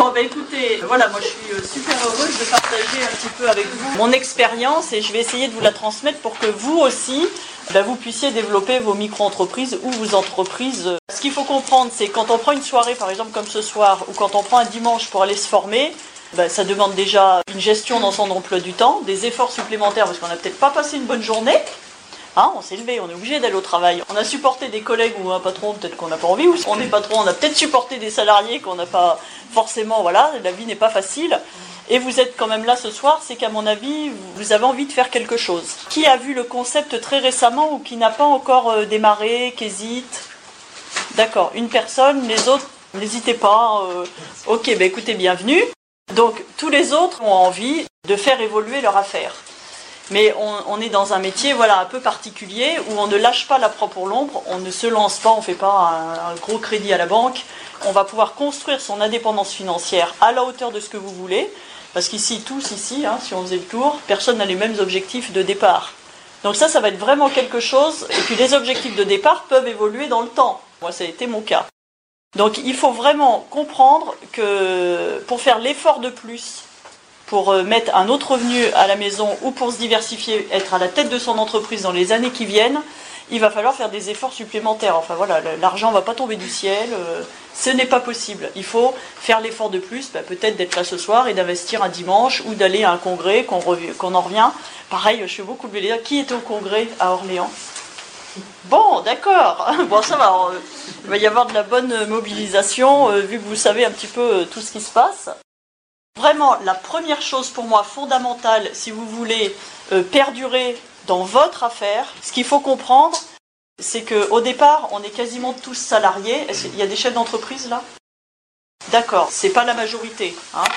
Bon, bah écoutez, voilà, moi je suis super heureuse de partager un petit peu avec vous mon expérience et je vais essayer de vous la transmettre pour que vous aussi, vous puissiez développer vos micro-entreprises ou vos entreprises. Ce qu'il faut comprendre, c'est quand on prend une soirée, par exemple comme ce soir, ou quand on prend un dimanche pour aller se former, ça demande déjà une gestion dans son emploi du temps, des efforts supplémentaires parce qu'on n'a peut-être pas passé une bonne journée. On s'est levé, on est obligé d'aller au travail. On a supporté des collègues ou un patron, peut-être qu'on n'a pas envie, ou si on est patron, on a peut-être supporté des salariés qu'on n'a pas forcément, voilà, la vie n'est pas facile. Et vous êtes quand même là ce soir, c'est qu'à mon avis, vous avez envie de faire quelque chose. Qui a vu le concept très récemment ou qui n'a pas encore démarré, qui hésite? D'accord, une personne, les autres, n'hésitez pas. Ok, écoutez, bienvenue. Donc, tous les autres ont envie de faire évoluer leur affaire. Mais on est dans un métier un peu particulier où on ne lâche pas la proie pour l'ombre, on ne se lance pas, on ne fait pas un gros crédit à la banque. On va pouvoir construire son indépendance financière à la hauteur de ce que vous voulez, parce qu'ici, tous ici, si on faisait le tour, personne n'a les mêmes objectifs de départ. Donc ça va être vraiment quelque chose, et puis les objectifs de départ peuvent évoluer dans le temps. Moi, ça a été mon cas. Donc il faut vraiment comprendre que pour faire l'effort de plus, pour mettre un autre revenu à la maison ou pour se diversifier, être à la tête de son entreprise dans les années qui viennent, il va falloir faire des efforts supplémentaires. Enfin voilà, l'argent ne va pas tomber du ciel, ce n'est pas possible. Il faut faire l'effort de plus, peut-être d'être là ce soir et d'investir un dimanche ou d'aller à un congrès, qu'on en revient. Pareil, je fais beaucoup de vélo. Qui était au congrès à Orléans ? Bon, d'accord. Bon, ça va. Il va y avoir de la bonne mobilisation, vu que vous savez un petit peu tout ce qui se passe. Vraiment, la première chose pour moi fondamentale, si vous voulez perdurer dans votre affaire, ce qu'il faut comprendre, c'est qu'au départ, on est quasiment tous salariés. Il y a des chefs d'entreprise là ? D'accord, c'est pas la majorité.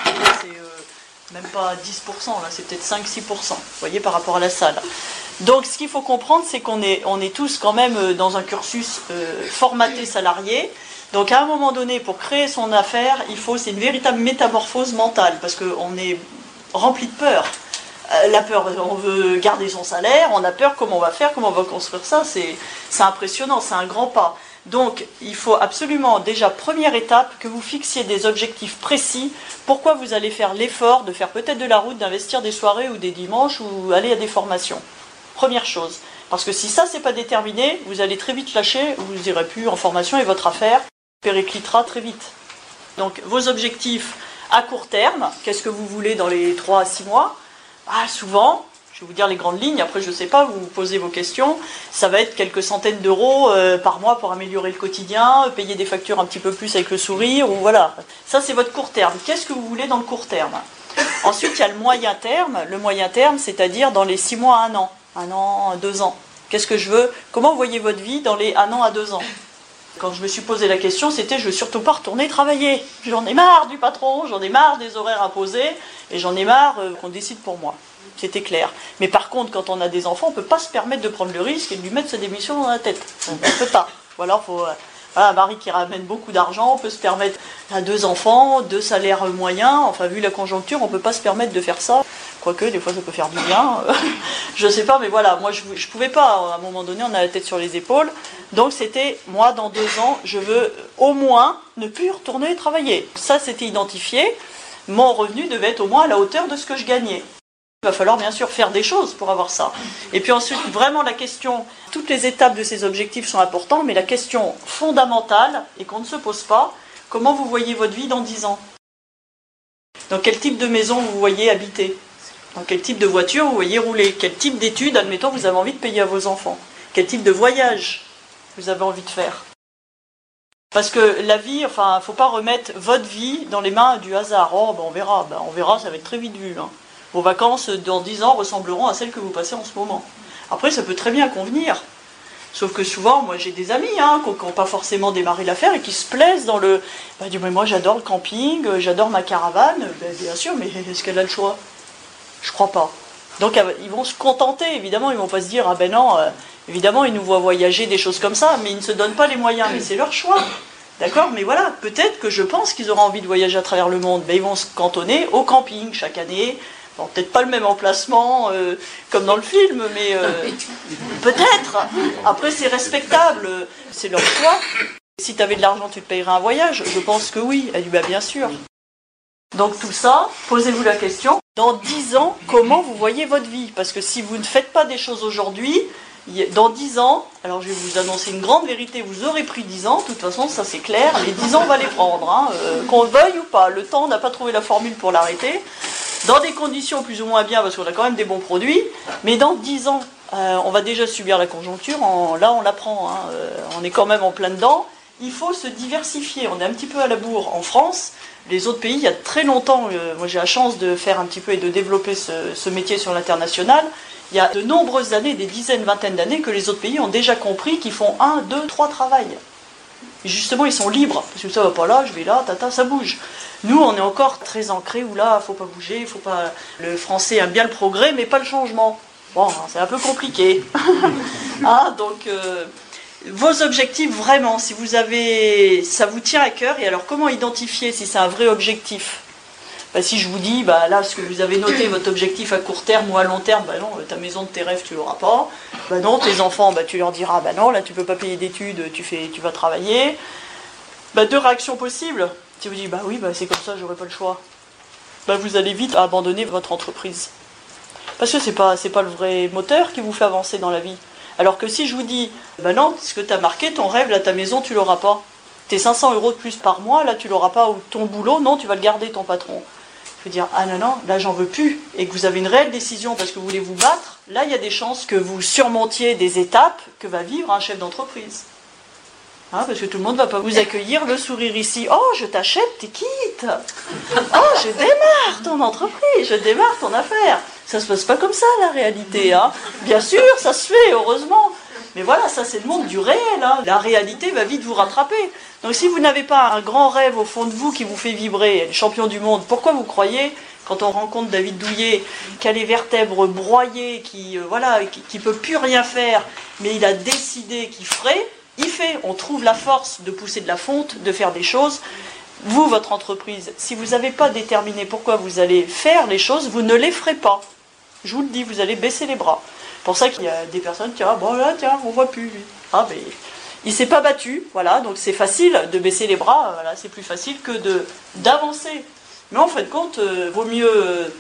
C'est même pas 10%, là, c'est peut-être 5-6%, vous voyez, par rapport à la salle. Donc ce qu'il faut comprendre, c'est qu'on est tous quand même dans un cursus formaté salarié. Donc à un moment donné, pour créer son affaire, c'est une véritable métamorphose mentale, parce qu'on est rempli de peur. La peur, on veut garder son salaire, on a peur, comment on va faire, comment on va construire ça, c'est impressionnant, c'est un grand pas. Donc il faut absolument, déjà, première étape, que vous fixiez des objectifs précis, pourquoi vous allez faire l'effort de faire peut-être de la route, d'investir des soirées ou des dimanches, ou aller à des formations. Première chose. Parce que si ça, c'est pas déterminé, vous allez très vite lâcher, vous n'irez plus en formation et votre affaire périclitera très vite. Donc vos objectifs à court terme, qu'est-ce que vous voulez dans les 3 à 6 mois ? Souvent, je vais vous dire les grandes lignes, après je ne sais pas, vous posez vos questions, ça va être quelques centaines d'euros par mois pour améliorer le quotidien, payer des factures un petit peu plus avec le sourire, ou voilà. Ça c'est votre court terme. Qu'est-ce que vous voulez dans le court terme ? Ensuite il y a le moyen terme, c'est-à-dire dans les 6 mois à 1 an, 2 ans. Qu'est-ce que je veux ? Comment vous voyez votre vie dans les 1 an à 2 ans ? Quand je me suis posé la question, c'était je veux surtout pas retourner travailler. J'en ai marre du patron, j'en ai marre des horaires imposés, et j'en ai marre qu'on décide pour moi. C'était clair. Mais par contre, quand on a des enfants, on ne peut pas se permettre de prendre le risque et de lui mettre sa démission dans la tête. On ne peut pas. Ou alors, il faut un mari qui ramène beaucoup d'argent, on peut se permettre 2 enfants, 2 salaires moyens. Enfin, vu la conjoncture, on ne peut pas se permettre de faire ça. Quoique, des fois, ça peut faire du bien. Je ne sais pas, mais voilà, moi, je ne pouvais pas. À un moment donné, on a la tête sur les épaules. Donc, c'était, moi, dans 2 ans, je veux au moins ne plus retourner travailler. Ça, c'était identifié. Mon revenu devait être au moins à la hauteur de ce que je gagnais. Il va falloir bien sûr faire des choses pour avoir ça. Et puis ensuite, vraiment la question, toutes les étapes de ces objectifs sont importantes, mais la question fondamentale, et qu'on ne se pose pas, comment vous voyez votre vie dans 10 ans ? Dans quel type de maison vous voyez habiter ? Dans quel type de voiture vous voyez rouler ? Quel type d'études, admettons, vous avez envie de payer à vos enfants ? Quel type de voyage vous avez envie de faire ? Parce que la vie, il ne faut pas remettre votre vie dans les mains du hasard. On verra, ça va être très vite vu. Vos vacances, dans 10 ans, ressembleront à celles que vous passez en ce moment. Après, ça peut très bien convenir. Sauf que souvent, moi j'ai des amis qui n'ont pas forcément démarré l'affaire et qui se plaisent dans le... mais moi j'adore le camping, j'adore ma caravane. Bien sûr, mais est-ce qu'elle a le choix ? Je crois pas. Donc ils vont se contenter, évidemment, ils vont pas se dire, évidemment ils nous voient voyager, des choses comme ça, mais ils ne se donnent pas les moyens, mais c'est leur choix. D'accord ? Mais voilà, peut-être que je pense qu'ils auront envie de voyager à travers le monde, mais ils vont se cantonner au camping chaque année. Bon, peut-être pas le même emplacement comme dans le film, mais peut-être. Après, c'est respectable, c'est leur choix. Si tu avais de l'argent, tu te payerais un voyage ? Je pense que oui. Elle dit, bien sûr. Donc tout ça, posez-vous la question, dans 10 ans, comment vous voyez votre vie? Parce que si vous ne faites pas des choses aujourd'hui, dans 10 ans, alors je vais vous annoncer une grande vérité, vous aurez pris 10 ans, de toute façon ça c'est clair, les 10 ans on va les prendre, hein, qu'on le veuille ou pas, le temps on n'a pas trouvé la formule pour l'arrêter, dans des conditions plus ou moins bien, parce qu'on a quand même des bons produits, mais dans 10 ans, on va déjà subir la conjoncture, là on l'apprend, hein, on est quand même en plein dedans. Il faut se diversifier, on est un petit peu à la bourre en France, les autres pays, il y a très longtemps, moi j'ai la chance de faire un petit peu et de développer ce métier sur l'international, il y a de nombreuses années, des dizaines, vingtaines d'années, que les autres pays ont déjà compris qu'ils font 1, 2, 3 travails. Et justement, ils sont libres, parce que ça va pas là, je vais là, tata, ça bouge. Nous, on est encore très ancrés, où là, faut pas bouger, faut pas... Le français aime bien le progrès, mais pas le changement. Bon, c'est un peu compliqué. Ah, donc... Vos objectifs, vraiment, si vous avez, ça vous tient à cœur, et alors comment identifier si c'est un vrai objectif? Si je vous dis, là, ce que vous avez noté, votre objectif à court terme ou à long terme, non, ta maison de tes rêves, tu l'auras pas. Non, tes enfants, tu leur diras, non, là, tu peux pas payer d'études, tu vas travailler. 2 réactions possibles. Si vous dites, oui, c'est comme ça, j'aurai pas le choix. Vous allez vite abandonner votre entreprise. Parce que c'est pas le vrai moteur qui vous fait avancer dans la vie. Alors que si je vous dis, non, ce que tu as marqué, ton rêve, là, ta maison, tu l'auras pas. Tes 500 € de plus par mois, là, tu l'auras pas. Ou ton boulot, non, tu vas le garder, ton patron. Je veux dire, non, là, j'en veux plus. Et que vous avez une réelle décision parce que vous voulez vous battre, là, il y a des chances que vous surmontiez des étapes que va vivre un chef d'entreprise. Parce que tout le monde ne va pas vous accueillir, le sourire ici. Oh, je t'achète, t'es quitte. Oh, je démarre ton entreprise, je démarre ton affaire. Ça ne se passe pas comme ça, la réalité. Bien sûr, ça se fait, heureusement. Mais voilà, ça c'est le monde du réel. La réalité va vite vous rattraper. Donc si vous n'avez pas un grand rêve au fond de vous qui vous fait vibrer, le champion du monde, pourquoi vous croyez, quand on rencontre David Douillet, qui a les vertèbres broyées, qui peut plus rien faire, mais il a décidé qu'il ferait, il fait. On trouve la force de pousser de la fonte, de faire des choses. Vous, votre entreprise, si vous n'avez pas déterminé pourquoi vous allez faire les choses, vous ne les ferez pas. Je vous le dis, vous allez baisser les bras. C'est pour ça qu'il y a des personnes qui disent, là, tiens, on voit plus lui. Mais il s'est pas battu, voilà, donc c'est facile de baisser les bras, voilà, c'est plus facile que d'avancer. Mais en fin de compte, vaut mieux...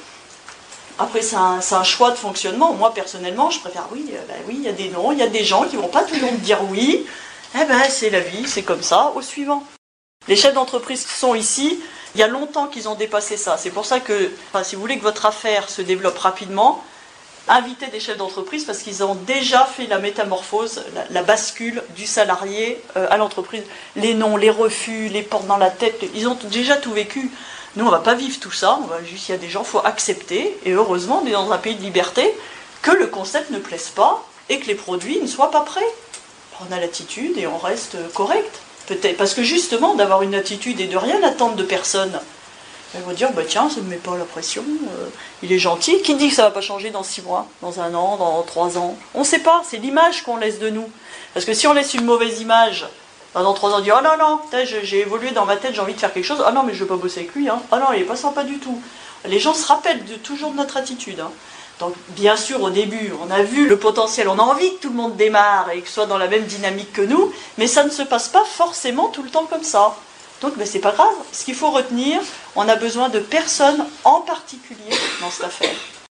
Après, c'est un choix de fonctionnement. Moi, personnellement, je préfère oui, il y a des non, il y a des gens qui vont pas toujours me dire oui. C'est la vie, c'est comme ça, au suivant. Les chefs d'entreprise qui sont ici, il y a longtemps qu'ils ont dépassé ça. C'est pour ça que, si vous voulez que votre affaire se développe rapidement, invitez des chefs d'entreprise parce qu'ils ont déjà fait la métamorphose, la bascule du salarié à l'entreprise. Les non, les refus, les portes dans la tête, ils ont déjà tout vécu. Nous, on ne va pas vivre tout ça, il y a des gens, il faut accepter, et heureusement, on est dans un pays de liberté, que le concept ne plaise pas et que les produits ne soient pas prêts. On a l'attitude et on reste correct. Peut-être, parce que justement, d'avoir une attitude et de rien attendre de personne, ils vont dire, tiens, ça ne me met pas la pression, il est gentil. Qui dit que ça ne va pas changer dans 6 mois, dans 1 an, dans 3 ans? On ne sait pas, c'est l'image qu'on laisse de nous. Parce que si on laisse une mauvaise image, dans 3 ans, on dit, oh non, j'ai évolué dans ma tête, j'ai envie de faire quelque chose, non, mais je ne veux pas bosser avec lui, oh non, il n'est pas sympa du tout. Les gens se rappellent toujours de notre attitude. Donc, bien sûr, au début, on a vu le potentiel, on a envie que tout le monde démarre et que soit dans la même dynamique que nous, mais ça ne se passe pas forcément tout le temps comme ça. Donc, c'est pas grave. Ce qu'il faut retenir, on a besoin de personnes en particulier dans cette affaire.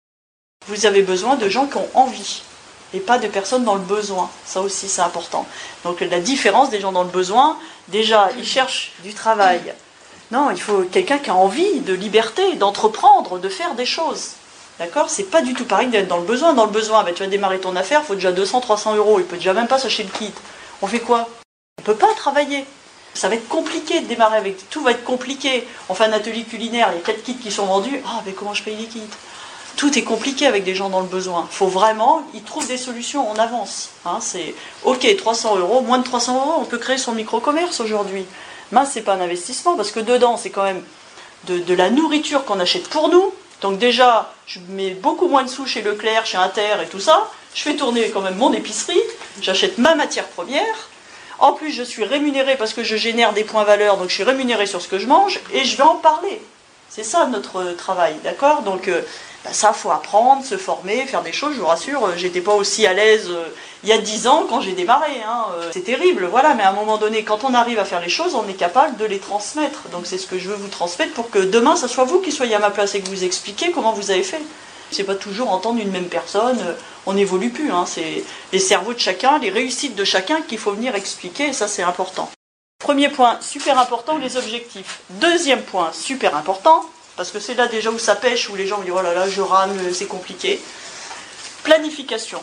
Vous avez besoin de gens qui ont envie et pas de personnes dans le besoin. Ça aussi, c'est important. Donc, la différence des gens dans le besoin, déjà, ils cherchent du travail. Non, il faut quelqu'un qui a envie de liberté, d'entreprendre, de faire des choses. D'accord? C'est pas du tout pareil d'être dans le besoin. Dans le besoin, tu vas démarrer ton affaire, il faut déjà 200, 300 €. Il peut déjà même pas s'acheter le kit. On fait quoi? On peut pas travailler. Ça va être compliqué de démarrer avec. Tout va être compliqué. On fait un atelier culinaire, il y a 4 kits qui sont vendus. Mais comment je paye les kits? Tout est compliqué avec des gens dans le besoin. Il faut vraiment, ils trouvent des solutions en avance. C'est ok, 300 €, moins de 300 €, on peut créer son micro-commerce aujourd'hui. Mais c'est pas un investissement parce que dedans, c'est quand même de la nourriture qu'on achète pour nous. Donc déjà, je mets beaucoup moins de sous chez Leclerc, chez Inter et tout ça. Je fais tourner quand même mon épicerie. J'achète ma matière première. En plus, je suis rémunérée parce que je génère des points valeurs. Donc je suis rémunérée sur ce que je mange et je vais en parler. C'est ça notre travail, d'accord? Donc ça, il faut apprendre, se former, faire des choses. Je vous rassure, j'étais pas aussi à l'aise il y a 10 ans quand j'ai démarré. C'est terrible, voilà. Mais à un moment donné, quand on arrive à faire les choses, on est capable de les transmettre. Donc c'est ce que je veux vous transmettre pour que demain, ça soit vous qui soyez à ma place et que vous expliquiez comment vous avez fait. C'est pas toujours entendre une même personne, on n'évolue plus. C'est les cerveaux de chacun, les réussites de chacun qu'il faut venir expliquer, et ça c'est important. Premier point, super important, les objectifs. Deuxième point, super important, parce que c'est là déjà où ça pêche, où les gens me disent « Oh là là, je rame, c'est compliqué ». Planification.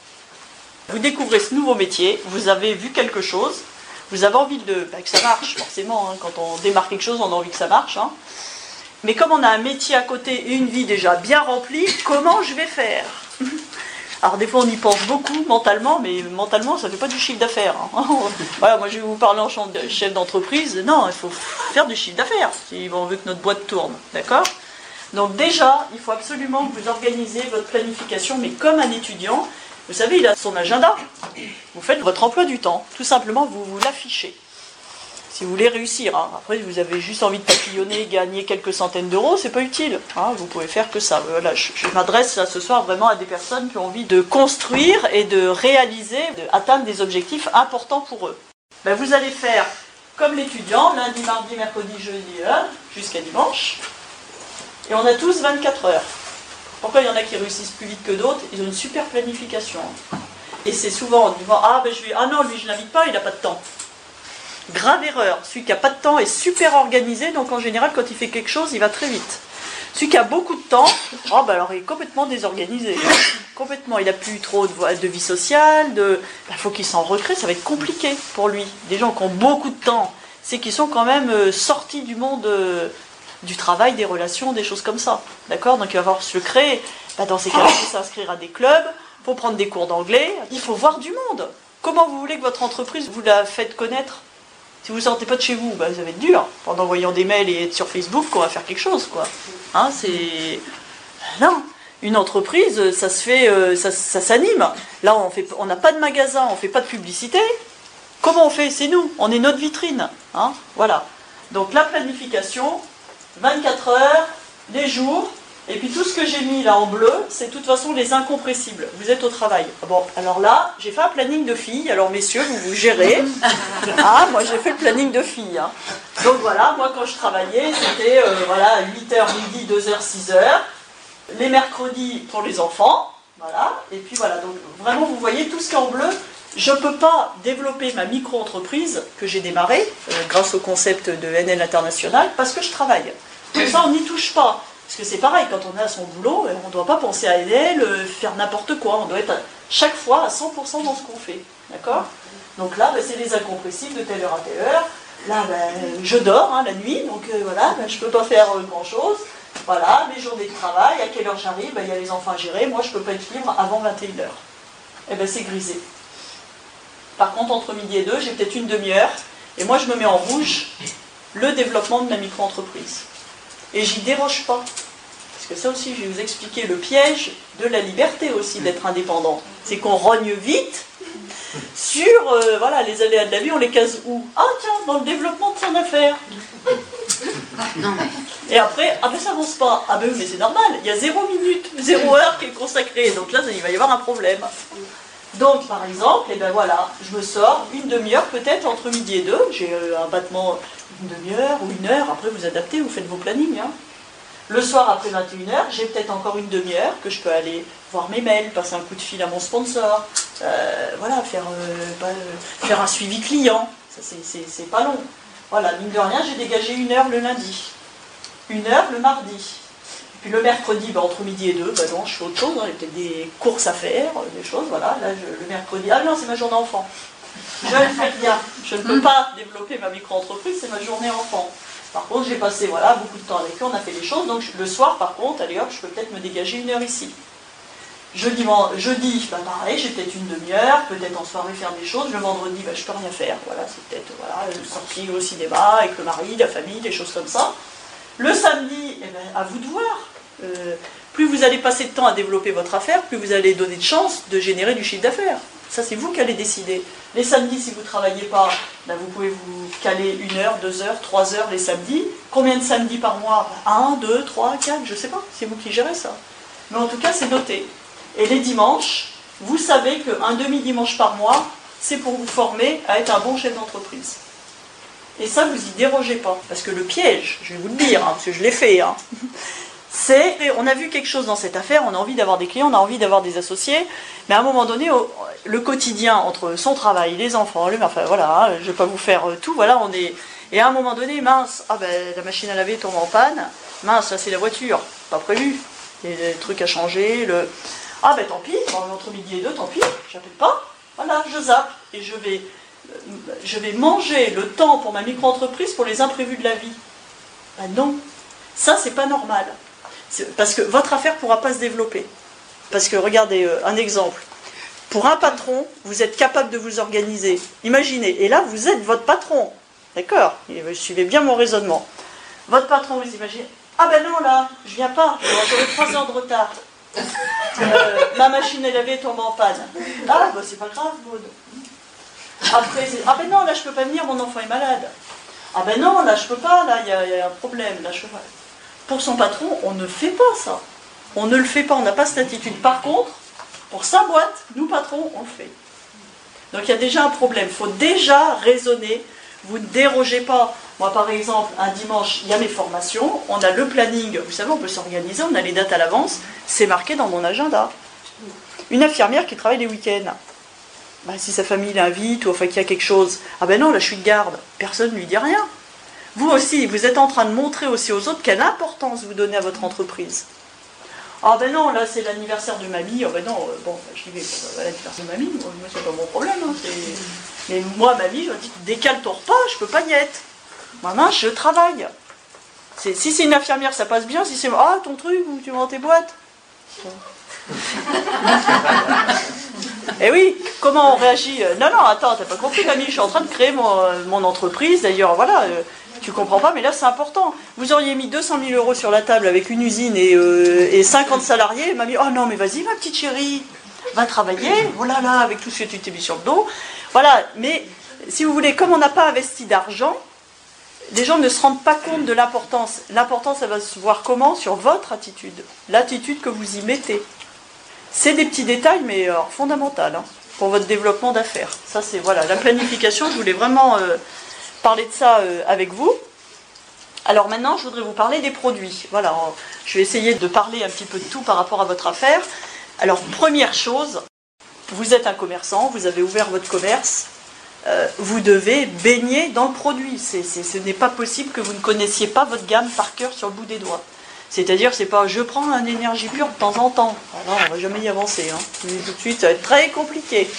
Vous découvrez ce nouveau métier, vous avez vu quelque chose, vous avez envie que ça marche, forcément. Quand on démarre quelque chose, on a envie que ça marche. Mais comme on a un métier à côté et une vie déjà bien remplie, comment je vais faire? Alors des fois on y pense beaucoup mentalement, mais mentalement ça ne fait pas du chiffre d'affaires. Voilà, moi je vais vous parler en tant que chef d'entreprise. Non, il faut faire du chiffre d'affaires si on veut que notre boîte tourne, d'accord? Donc déjà, il faut absolument que vous organisez votre planification, mais comme un étudiant, vous savez, il a son agenda. Vous faites votre emploi du temps, tout simplement vous l'affichez. Si vous voulez réussir, après vous avez juste envie de papillonner, gagner quelques centaines d'euros, c'est pas utile. Vous pouvez faire que ça. Voilà, je m'adresse ce soir vraiment à des personnes qui ont envie de construire et de réaliser, d'atteindre des objectifs importants pour eux. Vous allez faire comme l'étudiant, lundi, mardi, mercredi, jeudi, jusqu'à dimanche. Et on a tous 24 heures. Pourquoi il y en a qui réussissent plus vite que d'autres? Ils ont une super planification. Et c'est souvent en disant non, lui je l'invite pas, il n'a pas de temps. Grave erreur, celui qui n'a pas de temps est super organisé, donc en général quand il fait quelque chose, il va très vite. Celui qui a beaucoup de temps, alors il est complètement désorganisé. Complètement, il n'a plus trop de vie sociale, il faut qu'il s'en recrée, ça va être compliqué pour lui. Des gens qui ont beaucoup de temps, c'est qu'ils sont quand même sortis du monde du travail, des relations, des choses comme ça. D'accord? Donc il va falloir se le créer. Dans ces cas-là, il faut s'inscrire à des clubs, il faut prendre des cours d'anglais, il faut voir du monde. Comment vous voulez que votre entreprise vous la faites connaître? Si vous ne sortez pas de chez vous, ça va être dur. En envoyant des mails et être sur Facebook, qu'on va faire quelque chose, quoi. Non. Une entreprise, ça se fait, ça s'anime. Là, on n'a pas de magasin, on ne fait pas de publicité. Comment on fait? C'est nous. On est notre vitrine. Voilà. Donc la planification, 24 heures, les jours. Et puis tout ce que j'ai mis là en bleu, c'est de toute façon les incompressibles. Vous êtes au travail. Bon, alors là, j'ai fait un planning de filles. Alors messieurs, vous gérez. Moi j'ai fait le planning de filles. Donc voilà, moi quand je travaillais, c'était 8h midi, 2h, 6h. Les mercredis pour les enfants. Voilà. Et puis voilà, donc vraiment vous voyez tout ce qui est en bleu. Je ne peux pas développer ma micro-entreprise que j'ai démarrée grâce au concept de NL International parce que je travaille. Donc ça, on n'y touche pas. Parce que c'est pareil, quand on est à son boulot, on ne doit pas penser à NL, faire n'importe quoi. On doit être chaque fois à 100% dans ce qu'on fait. D'accord? Donc là, c'est les incompressibles de telle heure à telle heure. Là, je dors la nuit, donc je ne peux pas faire grand-chose. Voilà, mes journées de travail, à quelle heure j'arrive, il y a les enfants à gérer. Moi, je ne peux pas être libre avant 21h. C'est grisé. Par contre, entre midi et 2, j'ai peut-être une demi-heure. Et moi, je me mets en rouge le développement de ma micro-entreprise. Et j'y déroge pas. Parce que ça aussi, je vais vous expliquer le piège de la liberté aussi d'être indépendant. C'est qu'on rogne vite sur les aléas de la vie, on les case où? Tiens, dans le développement de son affaire. Et après, ça avance pas. Oui, mais c'est normal, il y a 0 minute, 0 heure qui est consacrée. Donc là, il va y avoir un problème. Donc, par exemple, je me sors une demi-heure peut-être entre midi et 2. J'ai un battement une demi-heure ou une heure. Après, vous adaptez, vous faites vos plannings. Le soir, après 21h, j'ai peut-être encore une demi-heure que je peux aller voir mes mails, passer un coup de fil à mon sponsor, faire un suivi client. Ça, c'est pas long. Voilà, mine de rien, j'ai dégagé 1 heure le lundi, 1 heure le mardi. Puis le mercredi, entre midi et 2, non, je fais autre chose, il y a peut-être des courses à faire, des choses, voilà. Là, le mercredi, non, c'est ma journée enfant. Je ne fais rien. Je ne peux pas développer ma micro-entreprise, c'est ma journée enfant. Par contre, j'ai passé beaucoup de temps avec eux, on a fait des choses, donc le soir, par contre, allez hop, je peux peut-être me dégager 1 heure ici. Jeudi, pareil, j'ai peut-être une demi-heure, peut-être en soirée faire des choses. Le vendredi, je peux rien faire. Voilà, c'est peut-être sortir au cinéma avec le mari, la famille, des choses comme ça. Le samedi, à vous de voir. plus vous allez passer de temps à développer votre affaire, plus vous allez donner de chance de générer du chiffre d'affaires. Ça, c'est vous qui allez décider. Les samedis, si vous ne travaillez pas, ben vous pouvez vous caler 1 heure, 2 heures, 3 heures les samedis. Combien de samedis par mois? 1, 2, 3, 4, je ne sais pas. C'est vous qui gérez ça. Mais en tout cas, c'est noté. Et les dimanches, vous savez qu'un demi-dimanche par mois, c'est pour vous former à être un bon chef d'entreprise. Et ça, vous y dérogez pas. Parce que le piège, je vais vous le dire, parce que je l'ai fait, c'est, on a vu quelque chose dans cette affaire, on a envie d'avoir des clients, on a envie d'avoir des associés, mais à un moment donné, le quotidien, entre son travail, les enfants, enfin voilà, je ne vais pas vous faire tout, voilà, on est... Et à un moment donné, mince, la machine à laver tombe en panne, mince, là c'est la voiture, pas prévu, il y a des trucs à changer, tant pis, entre midi et 2, tant pis, j'appelle pas, voilà, je zappe, et je vais manger le temps pour ma micro-entreprise pour les imprévus de la vie. Ben non, ça c'est pas normal. Parce que votre affaire ne pourra pas se développer. Parce que regardez un exemple. Pour un patron, vous êtes capable de vous organiser. Imaginez, et là vous êtes votre patron. D'accord? Suivez bien mon raisonnement. Votre patron, vous imaginez, non là, je viens pas, j'aurai 3 heures de retard. Ma machine à laver tombe en panne. C'est pas grave, Maud. Après, non, là je peux pas venir, mon enfant est malade. Non, là je peux pas, là il y a un problème, là je peux pas. Pour son patron, on ne fait pas ça. On ne le fait pas, on n'a pas cette attitude. Par contre, pour sa boîte, nous patrons, on le fait. Donc il y a déjà un problème. Il faut déjà raisonner. Vous ne dérogez pas. Moi, par exemple, un dimanche, il y a mes formations. On a le planning. Vous savez, on peut s'organiser. On a les dates à l'avance. C'est marqué dans mon agenda. Une infirmière qui travaille les week-ends. Si sa famille l'invite ou qu'il y a quelque chose. Non, là je suis de garde. Personne ne lui dit rien. Vous aussi, vous êtes en train de montrer aussi aux autres quelle importance vous donnez à votre entreprise. Non, là c'est l'anniversaire de mamie. Je dis, l'anniversaire de mamie, moi c'est pas mon problème. Mais moi, mamie, je dis, décale ton repas, je peux pas y être. Maman, je travaille. Si c'est une infirmière, ça passe bien. Si c'est, ton truc, où tu vends tes boîtes. Eh oui, comment on réagit? Non, attends, t'as pas compris, mamie, je suis en train de créer mon entreprise. D'ailleurs, voilà. Tu comprends pas, mais là c'est important. Vous auriez mis 200 000 euros sur la table avec une usine et 50 salariés, m'a dit, oh non mais vas-y ma petite chérie, va travailler, voilà là, avec tout ce que tu t'es mis sur le dos. Voilà, mais si vous voulez, comme on n'a pas investi d'argent, les gens ne se rendent pas compte de l'importance. L'importance, elle va se voir comment? Sur votre attitude, l'attitude que vous y mettez. C'est des petits détails, mais fondamentaux pour votre développement d'affaires. Ça c'est, voilà, la planification, je voulais vraiment... parler de ça avec vous. Alors maintenant, je voudrais vous parler des produits. Voilà, je vais essayer de parler un petit peu de tout par rapport à votre affaire. Alors, première chose, vous êtes un commerçant, vous avez ouvert votre commerce, vous devez baigner dans le produit. Ce n'est pas possible que vous ne connaissiez pas votre gamme par cœur sur le bout des doigts. C'est-à-dire, c'est pas je prends un énergie pure de temps en temps. Alors, on ne va jamais y avancer. Tout de suite, ça va être très compliqué.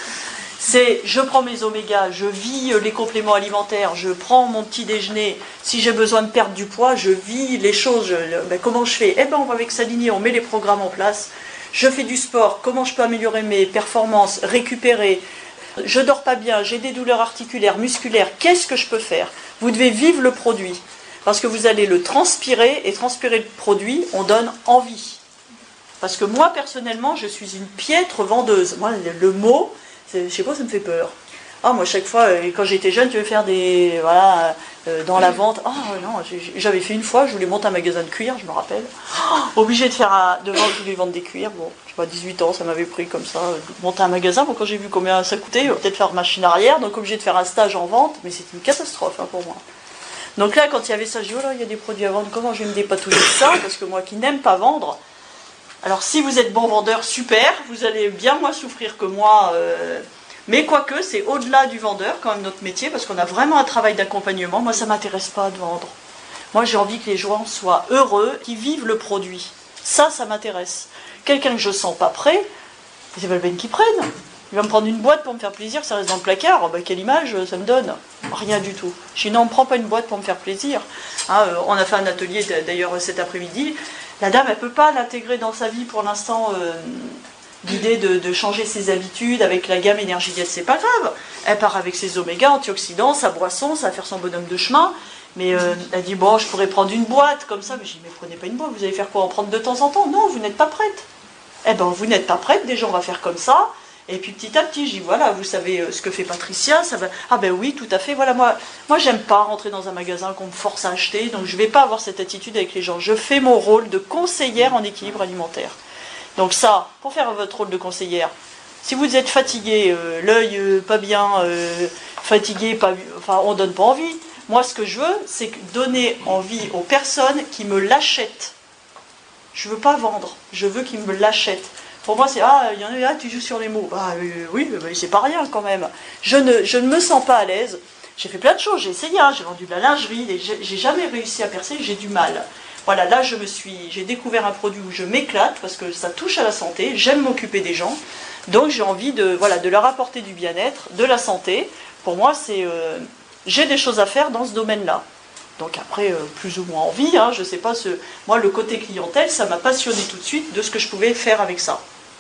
C'est je prends mes omégas, je vis les compléments alimentaires, je prends mon petit déjeuner, si j'ai besoin de perdre du poids, je vis les choses, comment je fais? On va avec s'aligner, on met les programmes en place, je fais du sport, comment je peux améliorer mes performances, récupérer, je dors pas bien, j'ai des douleurs articulaires, musculaires, qu'est-ce que je peux faire? Vous devez vivre le produit, parce que vous allez le transpirer, et transpirer le produit, on donne envie. Parce que moi, personnellement, je suis une piètre vendeuse. Moi, le mot... je sais pas, ça me fait peur. Moi, chaque fois, quand j'étais jeune, je vais faire des... dans la vente. Non, j'avais fait une fois, je voulais monter un magasin de cuir, je me rappelle. Obligé de faire je voulais vendre des cuirs. Bon, je sais pas, 18 ans, ça m'avait pris comme ça, monter un magasin. Bon, quand j'ai vu combien ça coûtait, peut-être faire machine arrière, donc obligé de faire un stage en vente, mais c'était une catastrophe pour moi. Donc là, quand il y avait ça, je dis, il y a des produits à vendre, comment je vais me dépatouiller de ça? Parce que moi qui n'aime pas vendre, alors si vous êtes bon vendeur, super, vous allez bien moins souffrir que moi, mais quoique c'est au-delà du vendeur quand même notre métier, parce qu'on a vraiment un travail d'accompagnement. Moi ça ne m'intéresse pas de vendre. Moi j'ai envie que les gens soient heureux, qu'ils vivent le produit. Ça m'intéresse. Quelqu'un que je sens pas prêt, c'est pas le peine qu'il prenne. Il va me prendre une boîte pour me faire plaisir, ça reste dans le placard, quelle image ça me donne? Rien du tout. Je dis non, on ne prend pas une boîte pour me faire plaisir. On a fait un atelier d'ailleurs cet après-midi. La dame, elle ne peut pas l'intégrer dans sa vie pour l'instant, l'idée de changer ses habitudes avec la gamme énergie diète, c'est pas grave. Elle part avec ses omégas, antioxydants, sa boisson, ça va faire son bonhomme de chemin. Mais elle dit, bon, je pourrais prendre une boîte comme ça. Mais je dis, mais prenez pas une boîte, vous allez faire quoi? En prendre de temps en temps? Non, vous n'êtes pas prête. Eh ben, vous n'êtes pas prête, déjà on va faire comme ça. Et puis petit à petit, je dis, voilà, vous savez ce que fait Patricia, ça va... Ah ben oui, tout à fait, voilà, moi j'aime pas rentrer dans un magasin qu'on me force à acheter, donc je vais pas avoir cette attitude avec les gens. Je fais mon rôle de conseillère en équilibre alimentaire. Donc ça, pour faire votre rôle de conseillère, si vous êtes fatigué, l'œil pas bien, fatigué, pas, enfin on donne pas envie. Moi ce que je veux, c'est donner envie aux personnes qui me l'achètent. Je veux pas vendre, je veux qu'ils me l'achètent. Pour moi, c'est il y en a là, tu joues sur les mots. Oui, c'est pas rien quand même. Je ne me sens pas à l'aise. J'ai fait plein de choses, j'ai essayé, j'ai vendu de la lingerie, et j'ai jamais réussi à percer, j'ai du mal. Voilà, là j'ai découvert un produit où je m'éclate parce que ça touche à la santé, j'aime m'occuper des gens, donc j'ai envie de leur apporter du bien-être, de la santé. Pour moi, j'ai des choses à faire dans ce domaine-là. Donc après, plus ou moins envie, je sais pas, moi le côté clientèle, ça m'a passionné tout de suite de ce que je pouvais faire avec ça.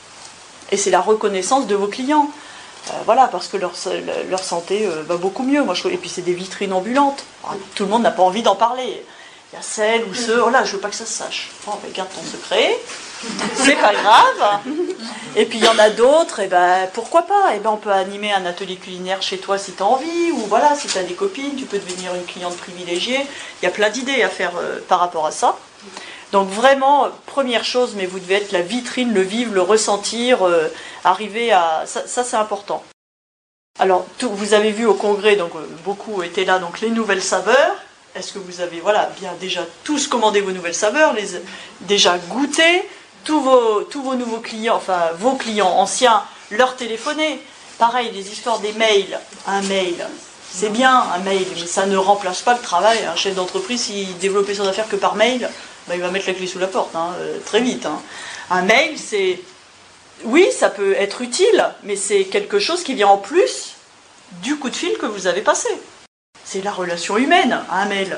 Et c'est la reconnaissance de vos clients, voilà, parce que leur santé va beaucoup mieux. Moi, et puis c'est des vitrines ambulantes, tout le monde n'a pas envie d'en parler. Il y a celle ou ceux, oh là, je veux pas que ça se sache. Bon, ben, garde ton secret, c'est pas grave. Et puis il y en a d'autres, et ben pourquoi pas. Et ben on peut animer un atelier culinaire chez toi si tu as envie, ou voilà, si tu as des copines, tu peux devenir une cliente privilégiée. Il y a plein d'idées à faire par rapport à ça. Donc vraiment, première chose, mais vous devez être la vitrine, le vivre, le ressentir, arriver à... Ça c'est important. Alors, vous avez vu au congrès, donc beaucoup étaient là, donc les nouvelles saveurs. Est-ce que vous avez, voilà, bien déjà tous commandé vos nouvelles saveurs, déjà goûté, tous vos nouveaux clients, enfin vos clients anciens, leur téléphoner. Pareil, les histoires des mails. Un mail, c'est bien un mail, mais ça ne remplace pas le travail. Un chef d'entreprise, s'il développait son affaire que par mail, il va mettre la clé sous la porte, très vite. Un mail, oui, ça peut être utile, mais c'est quelque chose qui vient en plus du coup de fil que vous avez passé. C'est la relation humaine, un mail.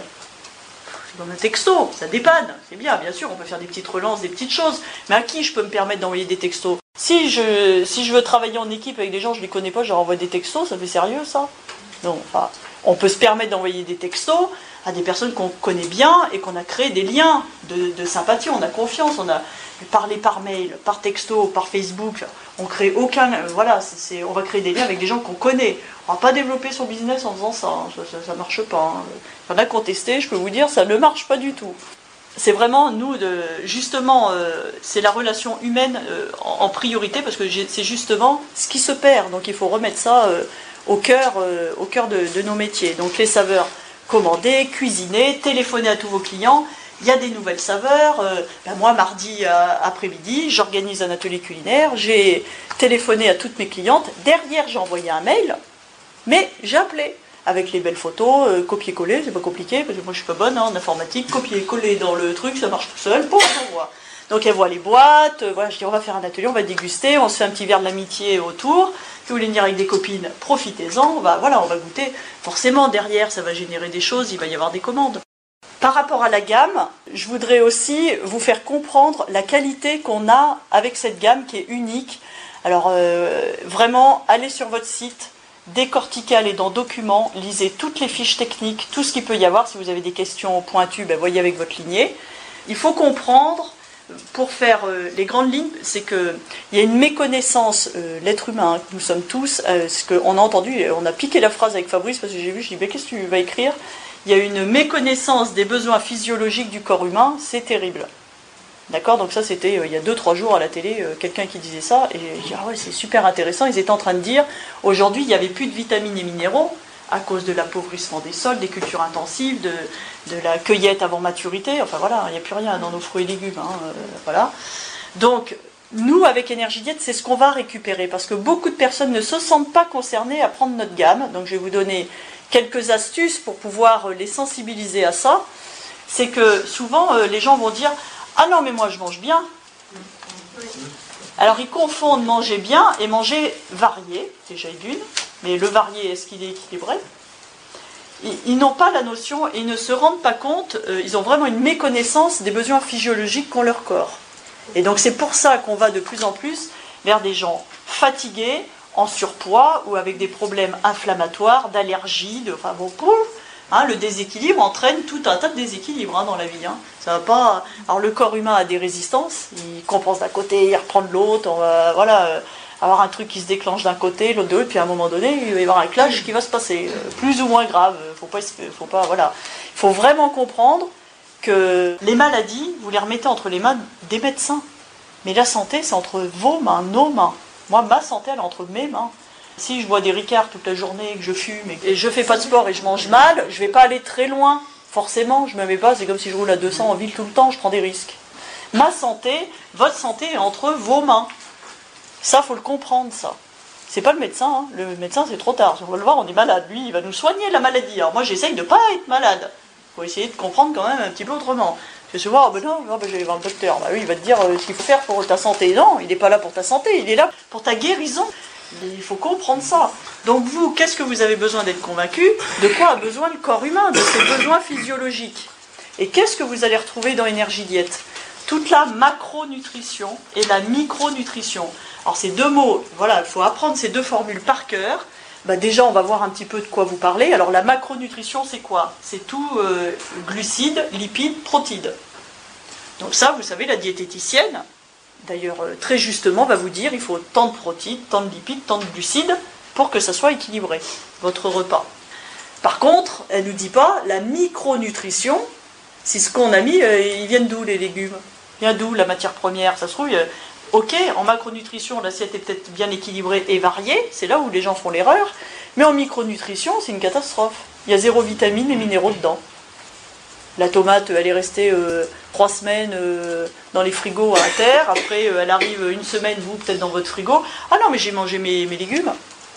C'est comme un texto, ça dépanne, c'est bien sûr, on peut faire des petites relances, des petites choses, mais à qui je peux me permettre d'envoyer des textos? Si je veux travailler en équipe avec des gens, je ne les connais pas, je leur envoie des textos, ça fait sérieux ça? Non, enfin, on peut se permettre d'envoyer des textos à des personnes qu'on connaît bien et qu'on a créé des liens de sympathie, on a confiance, on a parlé par mail, par texto, par Facebook, on crée aucun... Voilà, on va créer des liens avec des gens qu'on connaît. On ne va pas développer son business en faisant ça, ça ne marche pas. Il y en a qui ont testé, je peux vous dire, ça ne marche pas du tout. C'est vraiment, nous, justement, c'est la relation humaine en priorité, parce que c'est justement ce qui se perd. Donc il faut remettre ça au cœur de nos métiers. Donc les saveurs, commander, cuisiner, téléphoner à tous vos clients. Il y a des nouvelles saveurs. Moi, mardi après-midi, j'organise un atelier culinaire. J'ai téléphoné à toutes mes clientes. Derrière, j'ai envoyé un mail, mais j'ai appelé avec les belles photos, copier-coller, c'est pas compliqué, parce que moi je suis pas bonne en informatique. Copier-coller dans le truc, ça marche tout seul. Bon, on voit. Donc elle voit les boîtes. Voilà, je dis on va faire un atelier, on va déguster, on se fait un petit verre de l'amitié autour. Si vous voulez venir avec des copines, profitez-en. On va goûter. Forcément, derrière, ça va générer des choses. Il va y avoir des commandes. Par rapport à la gamme, je voudrais aussi vous faire comprendre la qualité qu'on a avec cette gamme qui est unique. Alors vraiment, allez sur votre site, décortiquez, allez dans Documents, lisez toutes les fiches techniques, tout ce qu'il peut y avoir. Si vous avez des questions pointues, voyez avec votre lignée. Il faut comprendre, pour faire les grandes lignes, c'est qu'il y a une méconnaissance, l'être humain, que nous sommes tous, ce qu'on a entendu, on a piqué la phrase avec Fabrice, parce que j'ai vu, je dis, qu'est-ce que tu vas écrire ? Il y a une méconnaissance des besoins physiologiques du corps humain, c'est terrible. D'accord ? Donc ça, c'était il y a 2-3 jours à la télé, quelqu'un qui disait ça, et j'ai dit, ah ouais, c'est super intéressant. Ils étaient en train de dire, aujourd'hui, il n'y avait plus de vitamines et minéraux, à cause de l'appauvrissement des sols, des cultures intensives, de la cueillette avant maturité, enfin voilà, il n'y a plus rien dans nos fruits et légumes, voilà. Donc, nous, avec Énergie Diète, c'est ce qu'on va récupérer, parce que beaucoup de personnes ne se sentent pas concernées à prendre notre gamme, donc je vais vous donner quelques astuces pour pouvoir les sensibiliser à ça. C'est que souvent les gens vont dire « Ah non, mais moi je mange bien ». Alors ils confondent manger bien et manger varié, déjà d'une, mais le varié, est-ce qu'il est équilibré ? Ils n'ont pas la notion et ils ne se rendent pas compte, ils ont vraiment une méconnaissance des besoins physiologiques qu'ont leur corps. Et donc c'est pour ça qu'on va de plus en plus vers des gens fatigués, en surpoids ou avec des problèmes inflammatoires, d'allergies, Hein, le déséquilibre entraîne tout un tas de déséquilibres dans la vie. Hein. Ça va pas. Alors le corps humain a des résistances, il compense d'un côté, il reprend de l'autre, on va avoir un truc qui se déclenche d'un côté, l'autre de l'autre, puis à un moment donné, il va y avoir un clash qui va se passer, plus ou moins grave. Il faut vraiment comprendre que les maladies, vous les remettez entre les mains des médecins. Mais la santé, c'est entre vos mains, nos mains. Moi, ma santé, elle est entre mes mains. Si je bois des ricards toute la journée, que je fume, et je fais pas de sport et je mange mal, je vais pas aller très loin. Forcément, je me mets pas, c'est comme si je roule à 200 en ville tout le temps, je prends des risques. Ma santé, votre santé est entre vos mains. Ça, faut le comprendre, ça. C'est pas le médecin, hein. Le médecin, c'est trop tard. On va le voir, on est malade. Lui, il va nous soigner la maladie. Alors moi, j'essaye de pas être malade. Faut essayer de comprendre quand même un petit peu autrement. Je vais souvent, je vais voir le docteur. Bah oui, il va te dire ce qu'il faut faire pour ta santé. Non, il n'est pas là pour ta santé, il est là pour ta guérison. Il faut comprendre ça. Donc vous, qu'est-ce que vous avez besoin d'être convaincu? De quoi a besoin le corps humain? De ses besoins physiologiques. Et qu'est-ce que vous allez retrouver dans Énergie Diète? Toute la macronutrition et la micronutrition. Alors ces deux mots, voilà, il faut apprendre ces deux formules par cœur. Bah déjà, on va voir un petit peu de quoi vous parlez. Alors la macronutrition, c'est quoi? C'est tout glucides, lipides, protides. Donc ça, vous savez, la diététicienne, d'ailleurs très justement, va vous dire il faut tant de protides, tant de lipides, tant de glucides pour que ça soit équilibré, votre repas. Par contre, elle ne nous dit pas la micronutrition, c'est ce qu'on a mis, ils viennent d'où les légumes? Vient d'où la matière première? Ça se trouve, ok, en macronutrition, l'assiette est peut-être bien équilibrée et variée, c'est là où les gens font l'erreur, mais en micronutrition, c'est une catastrophe. Il y a 0 vitamines et minéraux dedans. La tomate, elle est restée 3 semaines dans les frigos à terre, après elle arrive une semaine, vous, peut-être dans votre frigo. Ah non, mais j'ai mangé mes légumes.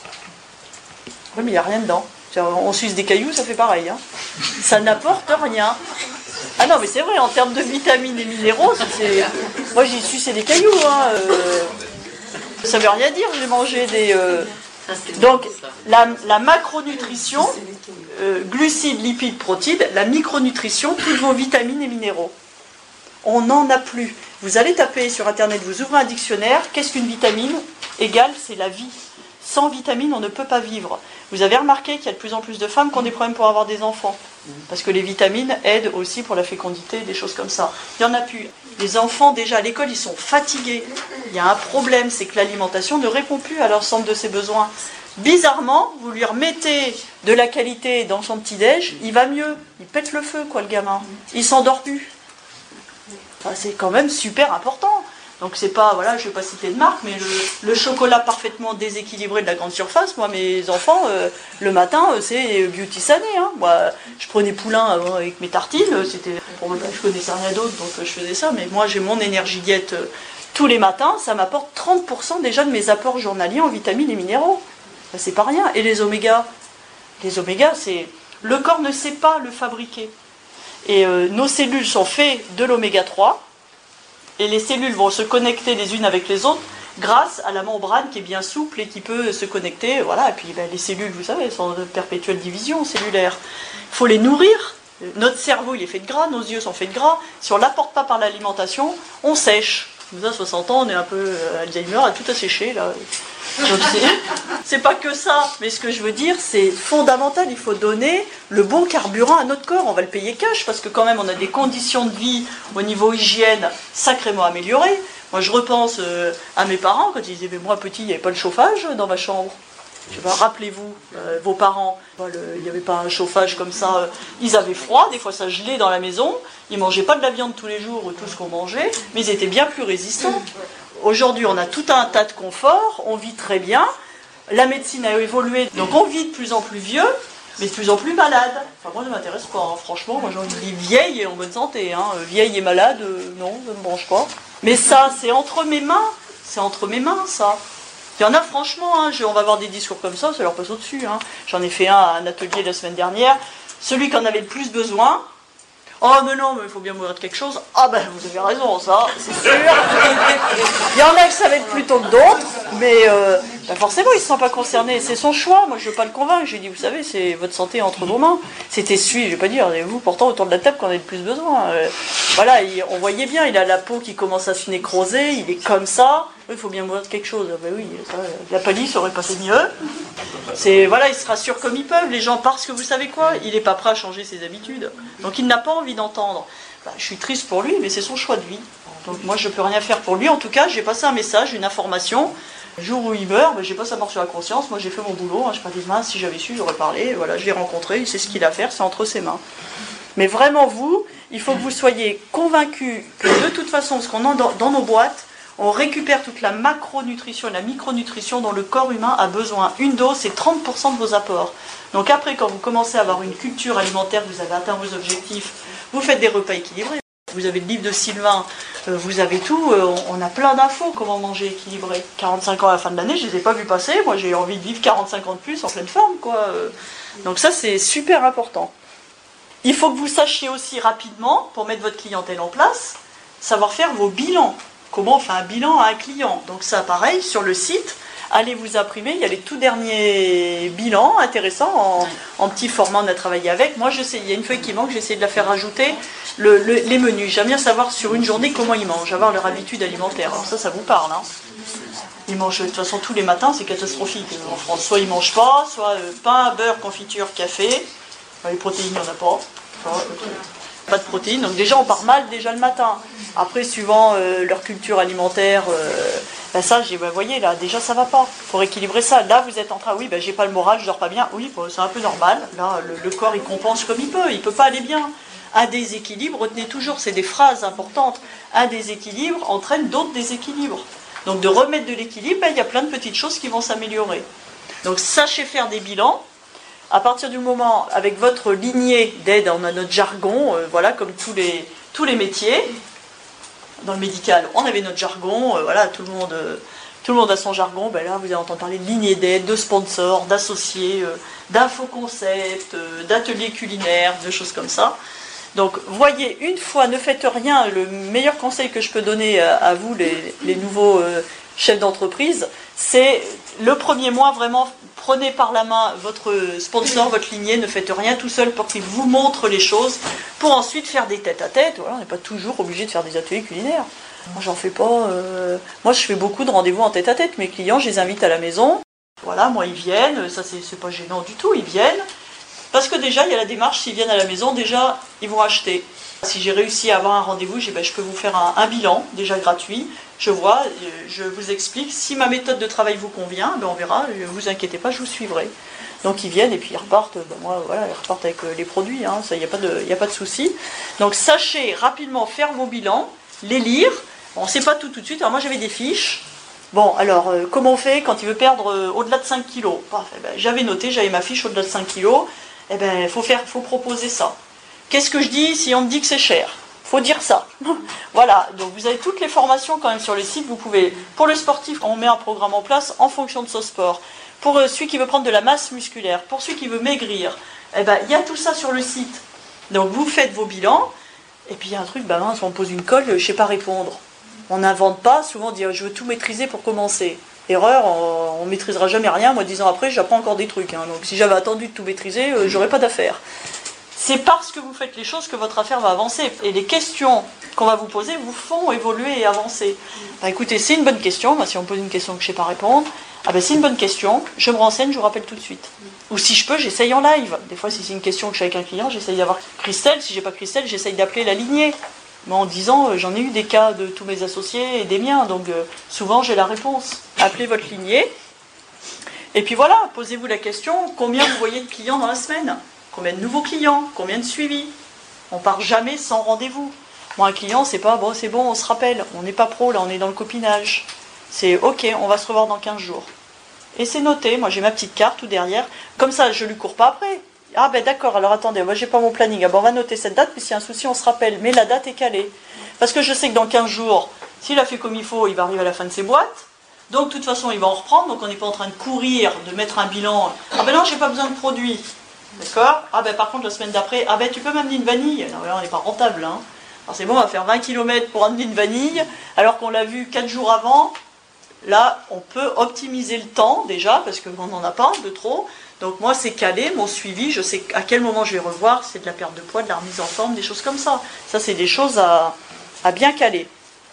Oui, mais il n'y a rien dedans. On suce des cailloux, ça fait pareil. Hein. Ça n'apporte rien. Ah non, mais c'est vrai, en termes de vitamines et minéraux, moi j'ai sucé des cailloux. Hein, ça veut rien dire, j'ai mangé des... Donc, la macronutrition, glucides, lipides, protides, la micronutrition, toutes vos vitamines et minéraux. On n'en a plus. Vous allez taper sur Internet, vous ouvrez un dictionnaire, qu'est-ce qu'une vitamine? Égale, c'est la vie. Sans vitamines, on ne peut pas vivre. Vous avez remarqué qu'il y a de plus en plus de femmes qui ont des problèmes pour avoir des enfants. Parce que les vitamines aident aussi pour la fécondité, des choses comme ça. Il n'y en a plus. Les enfants, déjà à l'école, ils sont fatigués. Il y a un problème, c'est que l'alimentation ne répond plus à l'ensemble de ses besoins. Bizarrement, vous lui remettez de la qualité dans son petit-déj, il va mieux. Il pète le feu, quoi, le gamin. Il s'endort plus. Enfin, c'est quand même super important. Donc c'est pas, voilà, je ne vais pas citer de marque, mais le chocolat parfaitement déséquilibré de la grande surface, moi mes enfants, le matin, c'est beauty sané. Hein. Moi, je prenais poulain avant avec mes tartines, je connaissais rien d'autre, donc je faisais ça, mais moi j'ai mon Énergie Diète tous les matins, ça m'apporte 30% déjà de mes apports journaliers en vitamines et minéraux. Ben, c'est pas rien. Et les omégas, c'est... Le corps ne sait pas le fabriquer. Et nos cellules sont faites de l'oméga 3, et les cellules vont se connecter les unes avec les autres grâce à la membrane qui est bien souple et qui peut se connecter. Voilà. Et puis ben, les cellules, vous savez, sont de perpétuelle division cellulaire. Il faut les nourrir. Notre cerveau, il est fait de gras, nos yeux sont faits de gras. Si on ne l'apporte pas par l'alimentation, on sèche. Nous, à 60 ans, on est un peu Alzheimer, à tout asséché, là. Donc c'est pas que ça, mais ce que je veux dire, c'est fondamental, il faut donner le bon carburant à notre corps, on va le payer cash, parce que quand même on a des conditions de vie au niveau hygiène sacrément améliorées. Moi je repense à mes parents, quand ils disaient, mais moi petit, il n'y avait pas de chauffage dans ma chambre. Je sais pas, rappelez-vous, vos parents, il n'y avait pas un chauffage comme ça, ils avaient froid, des fois ça gelait dans la maison, ils mangeaient pas de la viande tous les jours ou tout ce qu'on mangeait, mais ils étaient bien plus résistants. Aujourd'hui, on a tout un tas de confort, on vit très bien, la médecine a évolué, donc on vit de plus en plus vieux, mais de plus en plus malade. Enfin, moi, ça ne m'intéresse pas, hein. Franchement, moi j'ai envie de dire vieille et en bonne santé, hein. Vieille et malade, non, ça ne me branche pas. Mais ça, c'est entre mes mains, ça. Il y en a, franchement, hein, on va avoir des discours comme ça leur passe au-dessus. Hein. J'en ai fait un atelier la semaine dernière, celui qui en avait le plus besoin. Oh mais non, mais il faut bien mourir de quelque chose. Ah ben vous avez raison, ça, c'est sûr. Il y en a que ça va être plutôt que d'autres, mais Ben forcément, il ne se sent pas concerné. C'est son choix. Moi, je ne veux pas le convaincre. Je lui dis, vous savez, c'est votre santé entre vos mains. C'était celui, je ne vais pas dire, vous, pourtant, autour de la table, qu'on a le plus besoin. Voilà, on voyait bien, il a la peau qui commence à se nécroser, il est comme ça. Il faut bien voir quelque chose. Ben oui, ça, la palisse aurait passé mieux. Voilà, ils se rassurent comme ils peuvent, les gens, parce que vous savez quoi, il n'est pas prêt à changer ses habitudes. Donc, il n'a pas envie d'entendre. Ben, je suis triste pour lui, mais c'est son choix de vie. Donc, moi, je ne peux rien faire pour lui. En tout cas, j'ai passé un message, une information. Le jour où il meurt, ben, j'ai pas sa mort sur la conscience, moi j'ai fait mon boulot, hein, je pas dit mince, si j'avais su, j'aurais parlé, voilà, je l'ai rencontré, il sait ce qu'il a à faire, c'est entre ses mains. Mais vraiment vous, il faut que vous soyez convaincus que de toute façon, ce qu'on a dans nos boîtes, on récupère toute la macronutrition, la micronutrition dont le corps humain a besoin. Une dose, c'est 30% de vos apports. Donc après, quand vous commencez à avoir une culture alimentaire, vous avez atteint vos objectifs, vous faites des repas équilibrés. Vous avez le livre de Sylvain, vous avez tout, on a plein d'infos comment manger équilibré. 45 ans à la fin de l'année, je ne les ai pas vus passer, moi j'ai envie de vivre 45 ans de plus en pleine forme, quoi. Donc ça c'est super important. Il faut que vous sachiez aussi rapidement, pour mettre votre clientèle en place, savoir faire vos bilans. Comment on fait un bilan à un client. Donc ça pareil, sur le site, allez vous imprimer, il y a les tout derniers bilans intéressants, en petit format, on a travaillé avec. Moi je sais, il y a une feuille qui manque, j'ai essayé de la faire rajouter. Les menus, j'aime bien savoir sur une journée comment ils mangent, avoir leur habitude alimentaire. Alors ça vous parle. Hein. Ils mangent de toute façon tous les matins, c'est catastrophique en France. Soit ils mangent pas, soit pain, beurre, confiture, café. Les protéines, il n'y en a pas. Pas de protéines, donc déjà on part mal déjà le matin. Après, suivant leur culture alimentaire, ça, vous voyez là, déjà ça va pas. Il faut rééquilibrer ça. Là, vous êtes en train, oui, j'ai pas le moral, je dors pas bien. Oui, c'est un peu normal. Là, le corps il compense comme il peut pas aller bien. Un déséquilibre, retenez toujours, c'est des phrases importantes. Un déséquilibre entraîne d'autres déséquilibres. Donc de remettre de l'équilibre, il y a plein de petites choses qui vont s'améliorer. Donc sachez faire des bilans. À partir du moment, avec votre lignée d'aide, on a notre jargon, voilà, comme tous les métiers. Dans le médical, on avait notre jargon, voilà, tout le monde a son jargon. Ben là, vous allez entendre parler de lignée d'aide, de sponsors, d'associés, d'infoconcepts, d'ateliers culinaires, de choses comme ça. Donc, voyez, une fois, ne faites rien. Le meilleur conseil que je peux donner à vous, les nouveaux chefs d'entreprise, c'est le premier mois, vraiment, prenez par la main votre sponsor, votre lignée, ne faites rien tout seul pour qu'il vous montre les choses, pour ensuite faire des tête-à-tête. Voilà, on n'est pas toujours obligé de faire des ateliers culinaires. Moi, j'en fais pas. Moi, je fais beaucoup de rendez-vous en tête-à-tête. Mes clients, je les invite à la maison. Voilà, moi, ils viennent. Ça, c'est pas gênant du tout. Ils viennent. Parce que déjà, il y a la démarche, s'ils viennent à la maison, déjà, ils vont acheter. Si j'ai réussi à avoir un rendez-vous, je peux vous faire un bilan, déjà gratuit. Je vois, je vous explique. Si ma méthode de travail vous convient, on verra, ne vous inquiétez pas, je vous suivrai. Donc ils viennent et puis ils repartent, ils repartent avec les produits, hein, ça, il n'y a pas de souci. Donc sachez rapidement faire vos bilans, les lire. On ne sait pas tout de suite. Alors moi j'avais des fiches. Bon, alors, comment on fait quand il veut perdre au-delà de 5 kilos ? J'avais noté, j'avais ma fiche au-delà de 5 kilos. Faut proposer ça. Qu'est-ce que je dis si on me dit que c'est cher ? Faut dire ça. Voilà, donc vous avez toutes les formations quand même sur le site. Vous pouvez, pour le sportif, on met un programme en place en fonction de son sport. Pour celui qui veut prendre de la masse musculaire, pour celui qui veut maigrir, il y a tout ça sur le site. Donc vous faites vos bilans, et puis il y a un truc, mince, on me pose une colle, je ne sais pas répondre. On n'invente pas, souvent on dit je veux tout maîtriser pour commencer. Erreur, on ne maîtrisera jamais rien. Moi, 10 ans après, j'apprends encore des trucs. Hein. Donc si j'avais attendu de tout maîtriser, j'aurais pas d'affaires. C'est parce que vous faites les choses que votre affaire va avancer. Et les questions qu'on va vous poser vous font évoluer et avancer. Écoutez, c'est une bonne question. Moi, si on me pose une question que je ne sais pas répondre, c'est une bonne question. Je me renseigne, je vous rappelle tout de suite. Ou si je peux, j'essaye en live. Des fois, si c'est une question que je suis avec un client, j'essaye d'avoir Christelle. Si j'ai pas Christelle, j'essaye d'appeler la lignée. Moi, en 10 ans, j'en ai eu des cas de tous mes associés et des miens. Donc, souvent, j'ai la réponse. Appelez votre lignée. Et puis voilà, posez-vous la question, combien vous voyez de clients dans la semaine ? Combien de nouveaux clients ? Combien de suivis ? On part jamais sans rendez-vous. Moi, un client, c'est pas, c'est bon, on se rappelle. On n'est pas pro, là, on est dans le copinage. C'est ok, on va se revoir dans 15 jours. Et c'est noté, moi j'ai ma petite carte tout derrière. Comme ça, je lui cours pas après. Ah d'accord, alors attendez, moi j'ai pas mon planning. On va noter cette date, puis s'il y a un souci, on se rappelle. Mais la date est calée. Parce que je sais que dans 15 jours, s'il a fait comme il faut, il va arriver à la fin de ses boîtes. Donc de toute façon, il va en reprendre. Donc on n'est pas en train de courir, de mettre un bilan. Non, j'ai pas besoin de produits. D'accord ? Par contre, la semaine d'après, tu peux m'amener une vanille ? Non, mais là, on n'est pas rentable. Hein. Alors c'est bon, on va faire 20 km pour amener une vanille, alors qu'on l'a vu 4 jours avant. là, on peut optimiser le temps déjà, parce qu'on n'en a pas de trop. Donc moi, c'est calé, mon suivi, je sais à quel moment je vais revoir, c'est de la perte de poids, de la remise en forme, des choses comme ça. Ça, c'est des choses à bien caler.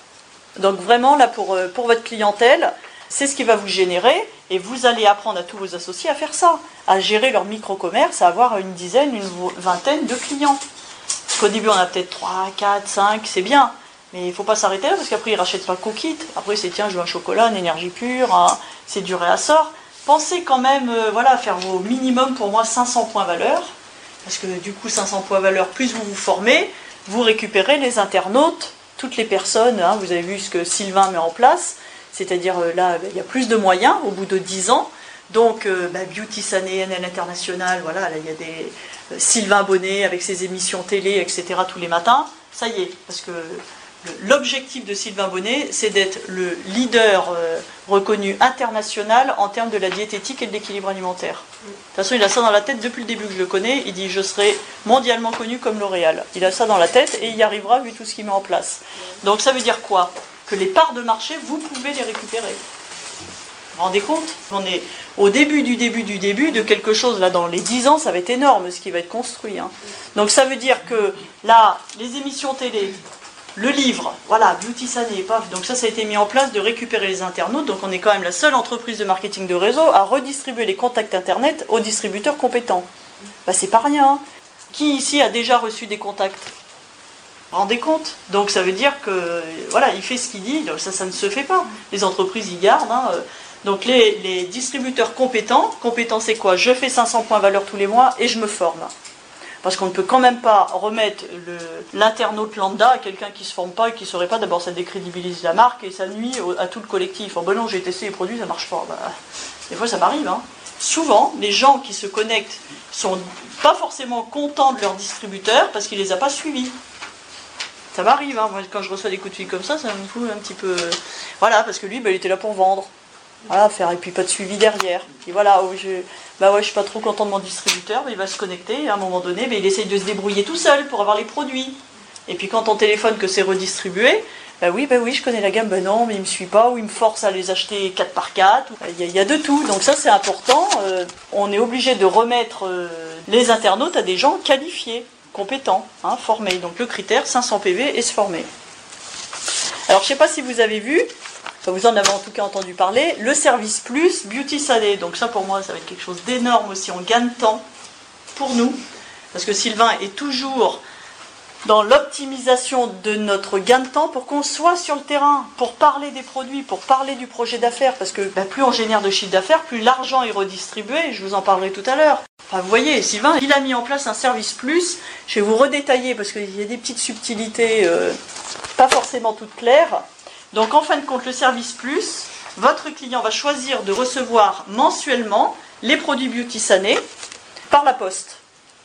Donc vraiment, là, pour votre clientèle, c'est ce qui va vous générer, et vous allez apprendre à tous vos associés à faire ça, à gérer leur micro-commerce, à avoir une dizaine, une vingtaine de clients. Parce qu'au début, on a peut-être 3, 4, 5, c'est bien. Mais il ne faut pas s'arrêter là, parce qu'après, ils ne rachètent pas Cookit. Après, c'est tiens, je veux un chocolat, une énergie pure, c'est du réassort. Pensez quand même à faire vos minimum, pour moi, 500 points valeur. Parce que du coup, 500 points valeur, plus vous vous formez, vous récupérez les internautes, toutes les personnes. Vous avez vu ce que Sylvain met en place. C'est-à-dire, là, il y a plus de moyens au bout de 10 ans. Donc, Beauty Sané, NL International, voilà, là, il y a des Sylvain Bonnet avec ses émissions télé, etc., tous les matins. Ça y est, parce que l'objectif de Sylvain Bonnet, c'est d'être le leader reconnu international en termes de la diététique et de l'équilibre alimentaire. De toute façon, il a ça dans la tête depuis le début que je le connais. Il dit « je serai mondialement connu comme L'Oréal ». Il a ça dans la tête et il y arrivera vu tout ce qu'il met en place. Donc ça veut dire quoi? Que les parts de marché, vous pouvez les récupérer. Vous vous rendez compte? On est au début de quelque chose, là, dans les 10 ans, ça va être énorme ce qui va être construit. Donc ça veut dire que là, les émissions télé, le livre, voilà, Beauty Sané, paf, donc ça a été mis en place de récupérer les internautes, donc on est quand même la seule entreprise de marketing de réseau à redistribuer les contacts internet aux distributeurs compétents. C'est pas rien. Qui ici a déjà reçu des contacts? Vous vous rendez compte? Donc ça veut dire que, voilà, il fait ce qu'il dit, donc ça ne se fait pas. Les entreprises y gardent. Donc les distributeurs compétents c'est quoi? Je fais 500 points valeur tous les mois et je me forme. Parce qu'on ne peut quand même pas remettre l'internaute lambda à quelqu'un qui ne se forme pas et qui ne saurait pas. D'abord, ça décrédibilise la marque et ça nuit à tout le collectif. Ben non, j'ai testé les produits, ça ne marche pas. Des fois, ça m'arrive. Souvent, les gens qui se connectent sont pas forcément contents de leur distributeur parce qu'il ne les a pas suivis. Ça m'arrive, moi, quand je reçois des coups de fil comme ça me fout un petit peu... Voilà, parce que lui, il était là pour vendre. Voilà, faire, et puis pas de suivi derrière. Et voilà, je suis pas trop content de mon distributeur, mais il va se connecter, et à un moment donné, il essaye de se débrouiller tout seul pour avoir les produits. Et puis quand on téléphone que c'est redistribué, oui, je connais la gamme, non, mais il me suit pas, ou il me force à les acheter 4 par 4. Il y a de tout, donc ça c'est important. On est obligé de remettre les internautes à des gens qualifiés, compétents, formés. Donc le critère, 500 PV et se former. Alors je sais pas si vous avez vu, vous en avez en tout cas entendu parler, le service plus Beauty Sané. Donc ça pour moi ça va être quelque chose d'énorme aussi, on gagne temps pour nous, parce que Sylvain est toujours dans l'optimisation de notre gain de temps pour qu'on soit sur le terrain, pour parler des produits, pour parler du projet d'affaires, parce que plus on génère de chiffre d'affaires, plus l'argent est redistribué, je vous en parlerai tout à l'heure. Enfin, vous voyez, Sylvain, il a mis en place un service plus, je vais vous redétailler parce qu'il y a des petites subtilités pas forcément toutes claires. Donc en fin de compte, le service plus, votre client va choisir de recevoir mensuellement les produits Beauty Sané par la poste.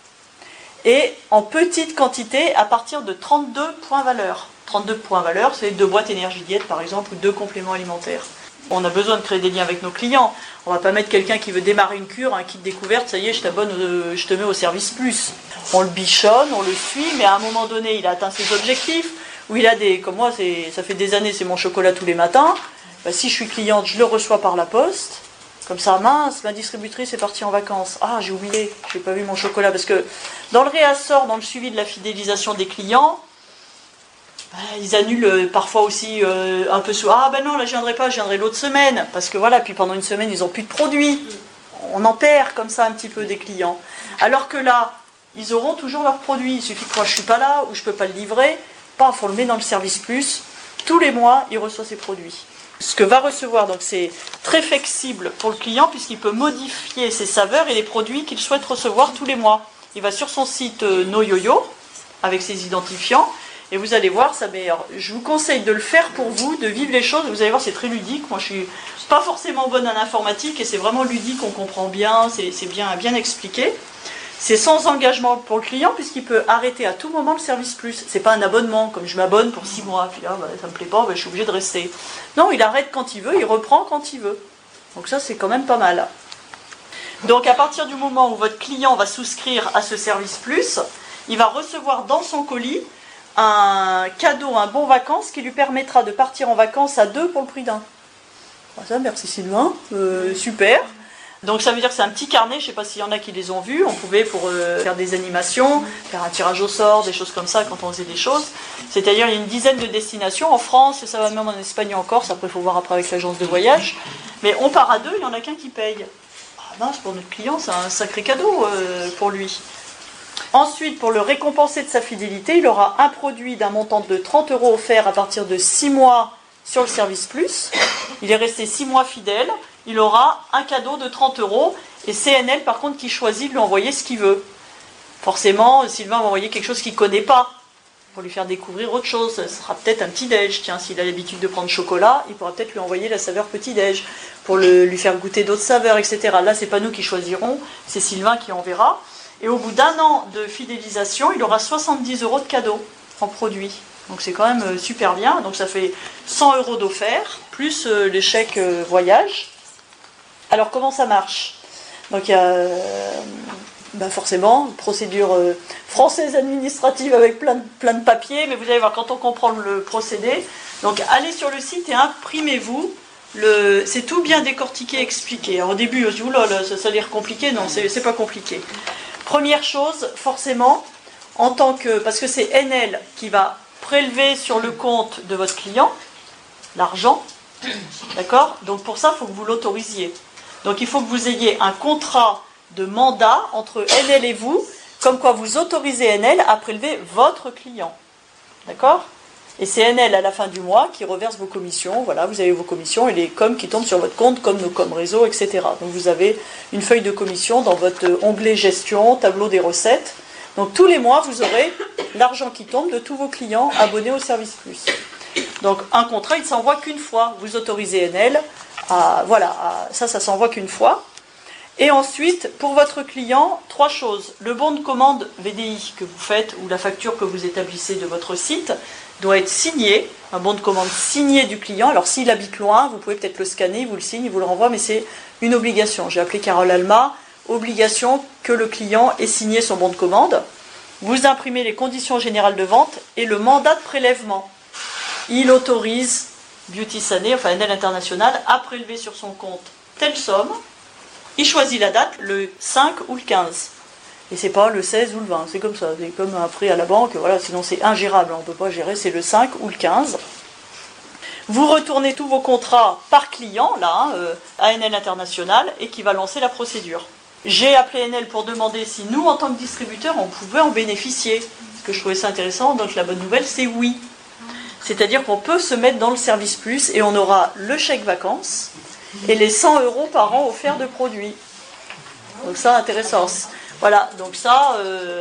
Et en petite quantité à partir de 32 points valeur. 32 points valeur, c'est 2 boîtes énergie diète par exemple, ou 2 compléments alimentaires. On a besoin de créer des liens avec nos clients. On ne va pas mettre quelqu'un qui veut démarrer une cure, un kit découverte, ça y est, je te mets au service plus. On le bichonne, on le suit, mais à un moment donné, il a atteint ses objectifs. Où il a comme moi, ça fait des années, c'est mon chocolat tous les matins. Si je suis cliente, je le reçois par la poste. Comme ça, mince, ma distributrice est partie en vacances. Ah, j'ai oublié, je n'ai pas vu mon chocolat. Parce que dans le réassort, dans le suivi de la fidélisation des clients, ils annulent parfois aussi un peu sous. Ah non, là je viendrai l'autre semaine. Parce que voilà, puis pendant une semaine, ils n'ont plus de produits. On en perd comme ça un petit peu des clients. Alors que là, ils auront toujours leurs produits. Il suffit que moi je ne suis pas là ou je ne peux pas le livrer. On le met dans le service plus, tous les mois il reçoit ses produits. Ce que va recevoir, donc c'est très flexible pour le client puisqu'il peut modifier ses saveurs et les produits qu'il souhaite recevoir tous les mois. Il va sur son site NoYoYo avec ses identifiants et vous allez voir ça meilleur. Je vous conseille de le faire pour vous, de vivre les choses, vous allez voir c'est très ludique. Moi je suis pas forcément bonne en informatique et c'est vraiment ludique, on comprend bien, c'est bien expliqué. C'est sans engagement pour le client puisqu'il peut arrêter à tout moment le service plus. C'est pas un abonnement, comme je m'abonne pour 6 mois, puis là ça me plaît pas, je suis obligé de rester. Non, il arrête quand il veut, il reprend quand il veut. Donc ça c'est quand même pas mal. Donc à partir du moment où votre client va souscrire à ce service plus, il va recevoir dans son colis un cadeau, un bon vacances qui lui permettra de partir en vacances à 2 pour le prix d'un. Ça, merci Sylvain, super. Donc ça veut dire que c'est un petit carnet, je ne sais pas s'il y en a qui les ont vus, on pouvait pour faire des animations, faire un tirage au sort, des choses comme ça quand on faisait des choses. C'est-à-dire il y a une dizaine de destinations en France, et ça va même en Espagne et en Corse, après il faut voir après avec l'agence de voyage. Mais on part à deux, il n'y en a qu'un qui paye. Ah mince, pour notre client, c'est un sacré cadeau pour lui. Ensuite, pour le récompenser de sa fidélité, il aura un produit d'un montant de 30 € offert à partir de 6 mois sur le service plus. Il est resté 6 mois fidèle. Il aura un cadeau de 30 €. Et CNL, par contre, qui choisit de lui envoyer ce qu'il veut. Forcément, Sylvain va envoyer quelque chose qu'il ne connaît pas, pour lui faire découvrir autre chose. Ce sera peut-être un petit-déj. Tiens, s'il a l'habitude de prendre chocolat, il pourra peut-être lui envoyer la saveur petit-déj, pour lui faire goûter d'autres saveurs, etc. Là, ce n'est pas nous qui choisirons, c'est Sylvain qui enverra. Et au bout d'1 an de fidélisation, il aura 70 € de cadeaux en produits. Donc c'est quand même super bien. Donc ça fait 100 € d'offert, plus les chèques voyage. Alors comment ça marche? Donc il y a forcément une procédure française administrative avec plein de papiers, mais vous allez voir quand on comprend le procédé. Donc allez sur le site et imprimez-vous. C'est tout bien décortiqué, expliqué. Alors, au début, on se dit oulala, ça a l'air compliqué. Non, c'est pas compliqué. Première chose, forcément, parce que c'est NL qui va prélever sur le compte de votre client l'argent, d'accord? Donc pour ça, il faut que vous l'autorisiez. Donc il faut que vous ayez un contrat de mandat entre NL et vous, comme quoi vous autorisez NL à prélever votre client, d'accord? Et c'est NL à la fin du mois qui reverse vos commissions. Voilà, vous avez vos commissions et les coms qui tombent sur votre compte, comme nos coms réseau, etc. Donc vous avez une feuille de commission dans votre onglet gestion, tableau des recettes. Donc tous les mois, vous aurez l'argent qui tombe de tous vos clients abonnés au service plus. Donc un contrat, il ne s'envoie qu'une fois. Vous autorisez NL ça s'envoie qu'une fois. Et ensuite, pour votre client, 3 choses. Le bon de commande VDI que vous faites, ou la facture que vous établissez de votre site, doit être signé, un bon de commande signé du client. Alors s'il habite loin, vous pouvez peut-être le scanner, il vous le signe, il vous le renvoie, mais c'est une obligation. J'ai appelé Carole Alma, obligation que le client ait signé son bon de commande. Vous imprimez les conditions générales de vente et le mandat de prélèvement. Il autorise Beauty Sané, enfin NL International, à prélever sur son compte telle somme. Il choisit la date, le 5 ou le 15. Et c'est pas le 16 ou le 20, c'est comme ça. C'est comme un prêt à la banque, voilà, sinon c'est ingérable, on ne peut pas gérer, c'est le 5 ou le 15. Vous retournez tous vos contrats par client, là, à NL International, et qui va lancer la procédure. J'ai appelé NL pour demander si nous, en tant que distributeur, on pouvait en bénéficier. Parce que je trouvais ça intéressant, donc la bonne nouvelle, c'est oui. C'est-à-dire qu'on peut se mettre dans le service plus et on aura le chèque vacances et les 100 € par an offerts de produits. Donc ça, intéressant. Voilà, donc ça,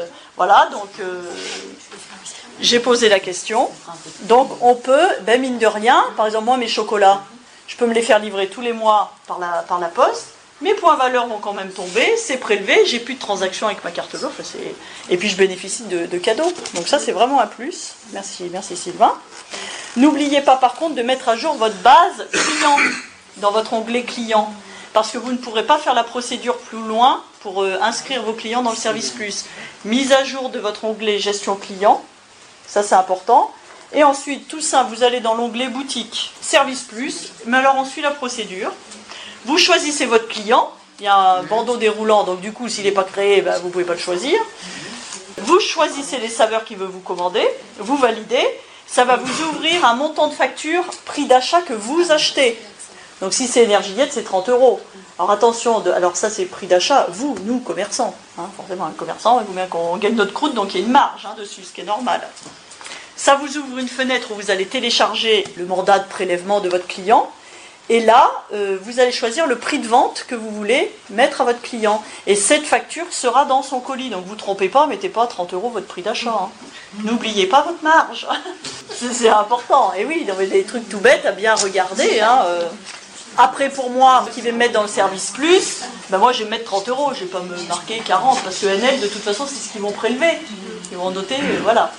j'ai posé la question. Donc on peut, mine de rien, par exemple moi mes chocolats, je peux me les faire livrer tous les mois par la poste. Mes points valeurs vont quand même tomber, c'est prélevé, j'ai plus de transactions avec ma carte bleue, et puis je bénéficie de cadeaux. Donc ça c'est vraiment un plus. Merci Sylvain. N'oubliez pas par contre de mettre à jour votre base client dans votre onglet client, parce que vous ne pourrez pas faire la procédure plus loin pour inscrire vos clients dans le service plus. Mise à jour de votre onglet gestion client, ça c'est important. Et ensuite, tout ça, vous allez dans l'onglet boutique, service plus, mais alors on suit la procédure. Vous choisissez votre client, il y a un bandeau déroulant, donc du coup, s'il n'est pas créé, vous ne pouvez pas le choisir. Vous choisissez les saveurs qu'il veut vous commander, vous validez, ça va vous ouvrir un montant de facture, prix d'achat que vous achetez. Donc si c'est Energiette, c'est 30 €. Alors attention, alors ça c'est prix d'achat, nous, commerçants. Forcément, un commerçant, il faut bien qu'on gagne notre croûte, donc il y a une marge dessus, ce qui est normal. Ça vous ouvre une fenêtre où vous allez télécharger le mandat de prélèvement de votre client. Et là, vous allez choisir le prix de vente que vous voulez mettre à votre client. Et cette facture sera dans son colis. Donc vous ne trompez pas, mettez pas à 30 € votre prix d'achat. N'oubliez pas votre marge. C'est important. Et oui, il y avait des trucs tout bêtes à bien regarder. Après, pour moi, qui vais me mettre dans le service plus, moi je vais mettre 30 €. Je ne vais pas me marquer 40 parce que NL, de toute façon, c'est ce qu'ils vont prélever. Ils vont noter, voilà.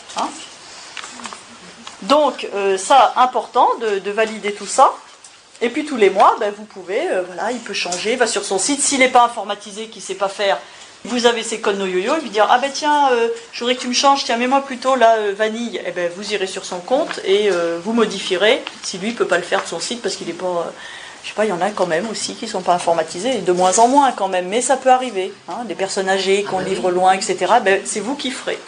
Donc, ça, important de valider tout ça. Et puis tous les mois, vous pouvez, il peut changer, il va sur son site. S'il n'est pas informatisé, qu'il ne sait pas faire, vous avez ses codes NoYoYo, il lui dire tiens, je voudrais que tu me changes, tiens, mets-moi plutôt la vanille. Vous irez sur son compte et vous modifierez, si lui ne peut pas le faire de son site parce qu'il n'est pas Je sais pas, il y en a quand même aussi qui ne sont pas informatisés, de moins en moins quand même, mais ça peut arriver. Hein, des personnes âgées qu'on livre loin, etc. Ben, c'est vous qui ferez.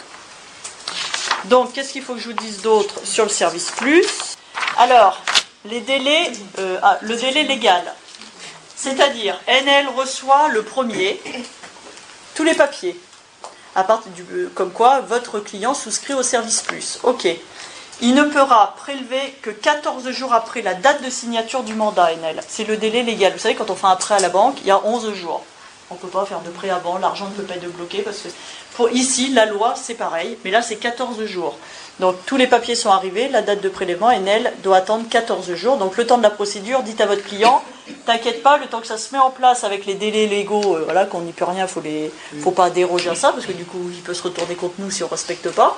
Donc, qu'est-ce qu'il faut que je vous dise d'autre sur le service plus? Alors, les délais, le délai légal. C'est-à-dire, NL reçoit le premier tous les papiers, comme quoi votre client souscrit au service plus. Ok. Il ne pourra prélever que 14 jours après la date de signature du mandat NL. C'est le délai légal. Vous savez, quand on fait un prêt à la banque, il y a 11 jours. On ne peut pas faire de prêt avant, l'argent ne peut pas être débloqué parce que ici, la loi, c'est pareil, mais là, c'est 14 jours. Donc, tous les papiers sont arrivés, la date de prélèvement, NL doit attendre 14 jours. Donc, le temps de la procédure, dites à votre client, t'inquiète pas, le temps que ça se met en place avec les délais légaux, voilà, qu'on n'y peut rien, faut pas déroger à ça, parce que du coup, il peut se retourner contre nous si on ne respecte pas.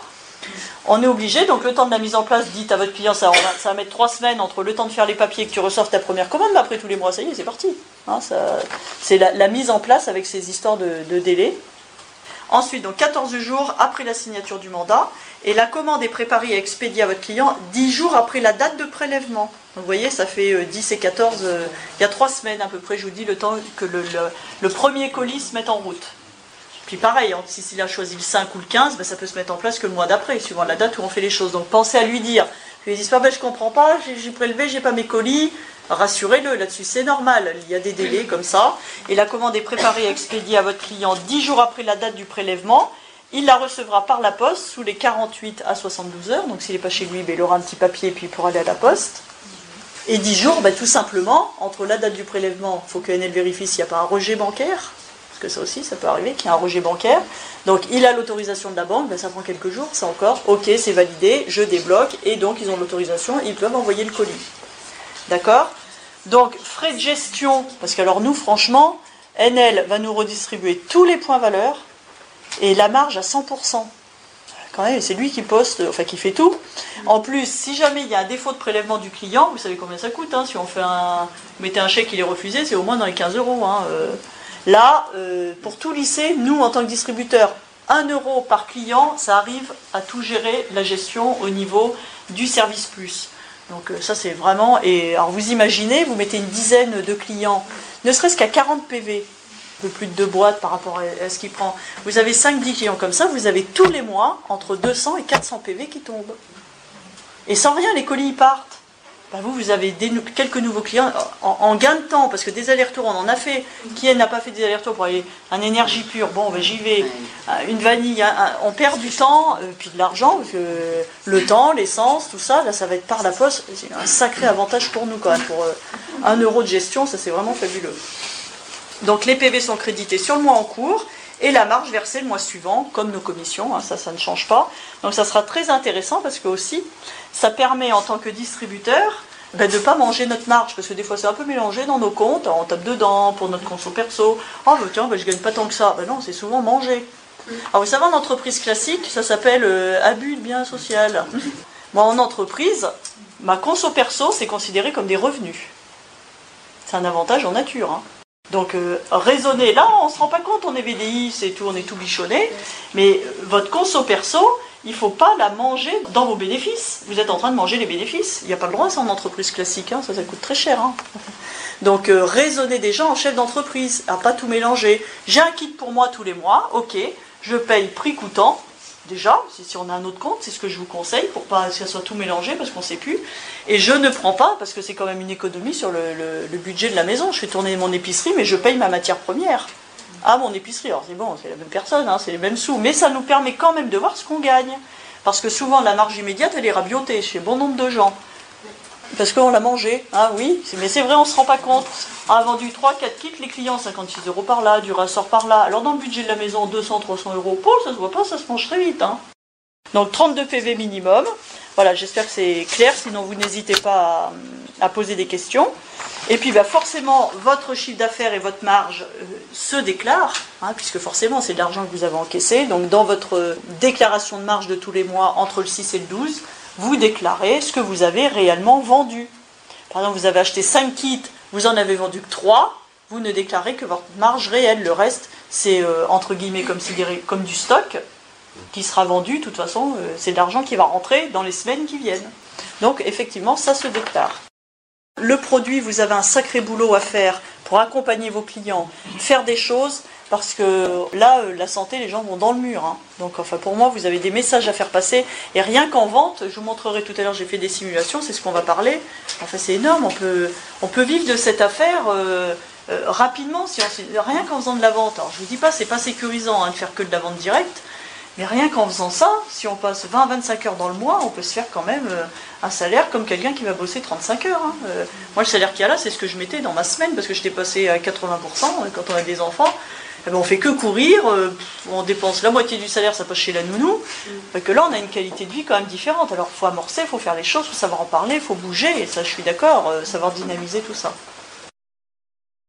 On est obligé, donc le temps de la mise en place, dites à votre client, ça va mettre 3 semaines entre le temps de faire les papiers et que tu reçoives ta première commande, mais après tous les mois, ça y est, c'est parti. Hein, c'est la mise en place avec ces histoires de délai. Ensuite, donc 14 jours après la signature du mandat, et la commande est préparée et expédiée à votre client 10 jours après la date de prélèvement. Donc vous voyez, ça fait 10 et 14, il y a 3 semaines à peu près, je vous dis, le temps que le premier colis se mette en route. Puis pareil, si il a choisi le 5 ou le 15, ben ça peut se mettre en place que le mois d'après, suivant la date où on fait les choses. Donc pensez à lui dire, je lui dis pas, ben, je comprends pas, j'ai prélevé, j'ai pas mes colis, rassurez-le là-dessus, c'est normal, il y a des délais comme ça. Et la commande est préparée et expédiée à votre client 10 jours après la date du prélèvement. Il la recevra par la poste sous les 48 à 72 heures, donc s'il n'est pas chez lui, ben, il aura un petit papier puis il pourra aller à la poste. Et 10 jours, ben, tout simplement, entre la date du prélèvement, il faut que NL vérifie s'il n'y a pas un rejet bancaire, parce que ça aussi, ça peut arriver qu'il y ait un rejet bancaire. Donc, il a l'autorisation de la banque, ben, ça prend quelques jours, ça encore, ok, c'est validé, je débloque, et donc ils ont l'autorisation, ils peuvent envoyer le colis. D'accord? Donc, frais de gestion, parce qu'alors nous, franchement, NL va nous redistribuer tous les points valeurs, et la marge à 100%. Quand même, c'est lui qui poste, enfin qui fait tout. En plus, si jamais il y a un défaut de prélèvement du client, vous savez combien ça coûte, hein, si on fait vous mettez un chèque, il est refusé, c'est au moins dans les 15 euros. Hein, Là, pour tout lycée, nous, en tant que distributeur, 1 euro par client, ça arrive à tout gérer la gestion au niveau du service plus. Donc ça, c'est vraiment... Et alors vous imaginez, vous mettez une dizaine de clients, ne serait-ce qu'à 40 PV, un peu plus de 2 boîtes par rapport à ce qu'il prend. Vous avez 5-10 clients comme ça, vous avez tous les mois entre 200 et 400 PV qui tombent. Et sans rien, les colis ils partent. Ben vous avez quelques nouveaux clients en gain de temps, parce que des allers-retours, on en a fait. Qui n'a pas fait des allers-retours pour aller un énergie pure? Bon, ben j'y vais. Une vanille, on perd du temps, puis de l'argent, parce que le temps, l'essence, tout ça, là, ça va être par la poste. C'est un sacré avantage pour nous, quand même. Pour 1 euro de gestion, ça c'est vraiment fabuleux. Donc les PV sont crédités sur le mois en cours, et la marge versée le mois suivant, comme nos commissions, hein, ça ne change pas. Donc ça sera très intéressant, parce que aussi, ça permet en tant que distributeur de ne pas manger notre marge, parce que des fois c'est un peu mélangé dans nos comptes, on tape dedans pour notre conso perso, oh bah tiens, bah, je gagne pas tant que ça, non, c'est souvent mangé. Alors vous savez, en entreprise classique, ça s'appelle abus de bien social. Moi en entreprise, ma conso perso, c'est considéré comme des revenus. C'est un avantage en nature, hein. Donc raisonner, là on ne se rend pas compte, on est VDI, c'est tout, on est tout bichonné, mais votre conso perso, il ne faut pas la manger dans vos bénéfices. Vous êtes en train de manger les bénéfices. Il n'y a pas le droit, ça, en entreprise classique, hein, ça coûte très cher. Hein. Donc raisonner des gens en chef d'entreprise, à pas tout mélanger. J'ai un kit pour moi tous les mois, ok, je paye prix coûtant. Déjà, si on a un autre compte, c'est ce que je vous conseille, pour pas que ça soit tout mélangé, parce qu'on ne sait plus. Et je ne prends pas, parce que c'est quand même une économie sur le budget de la maison. Je fais tourner mon épicerie, mais je paye ma matière première à mon épicerie. Alors c'est bon, c'est la même personne, hein, c'est les mêmes sous, mais ça nous permet quand même de voir ce qu'on gagne. Parce que souvent, la marge immédiate, elle est rabiotée chez bon nombre de gens. Parce qu'on l'a mangé, ah oui, mais c'est vrai, on ne se rend pas compte. On a vendu 3-4 kits, les clients, 56 € par là, du rassort par là. Alors dans le budget de la maison, 200-300 €, ça se voit pas, ça se mange très vite. Hein. Donc 32 PV minimum. Voilà, j'espère que c'est clair, sinon vous n'hésitez pas à poser des questions. Et puis forcément, votre chiffre d'affaires et votre marge se déclarent, hein, puisque forcément c'est de l'argent que vous avez encaissé. Donc dans votre déclaration de marge de tous les mois, entre le 6 et le 12, vous déclarez ce que vous avez réellement vendu. Par exemple, vous avez acheté 5 kits, vous en avez vendu que 3, vous ne déclarez que votre marge réelle. Le reste, c'est entre guillemets comme du stock qui sera vendu. De toute façon, c'est de l'argent qui va rentrer dans les semaines qui viennent. Donc effectivement, ça se déclare. le produit, vous avez un sacré boulot à faire pour accompagner vos clients, faire des choses, parce que là, la santé, les gens vont dans le mur. Hein. Donc, enfin, pour moi, vous avez des messages à faire passer. Et rien qu'en vente, je vous montrerai tout à l'heure, j'ai fait des simulations, c'est ce qu'on va parler. Enfin, c'est énorme, on peut vivre de cette affaire rapidement, rien qu'en faisant de la vente. Alors, je vous dis pas, c'est pas sécurisant hein, de faire que de la vente directe, mais rien qu'en faisant ça, si on passe 20-25 heures dans le mois, on peut se faire quand même un salaire comme quelqu'un qui va bosser 35 heures. Hein. Moi, le salaire qu'il y a là, c'est ce que je mettais dans ma semaine, parce que j'étais passé à 80% quand on a des enfants. Eh ben, on fait que courir, on dépense la moitié du salaire, ça passe chez la nounou. Que là, on a une qualité de vie quand même différente. Alors, il faut amorcer, il faut faire les choses, il faut savoir en parler, il faut bouger, et ça, je suis d'accord, savoir dynamiser tout ça.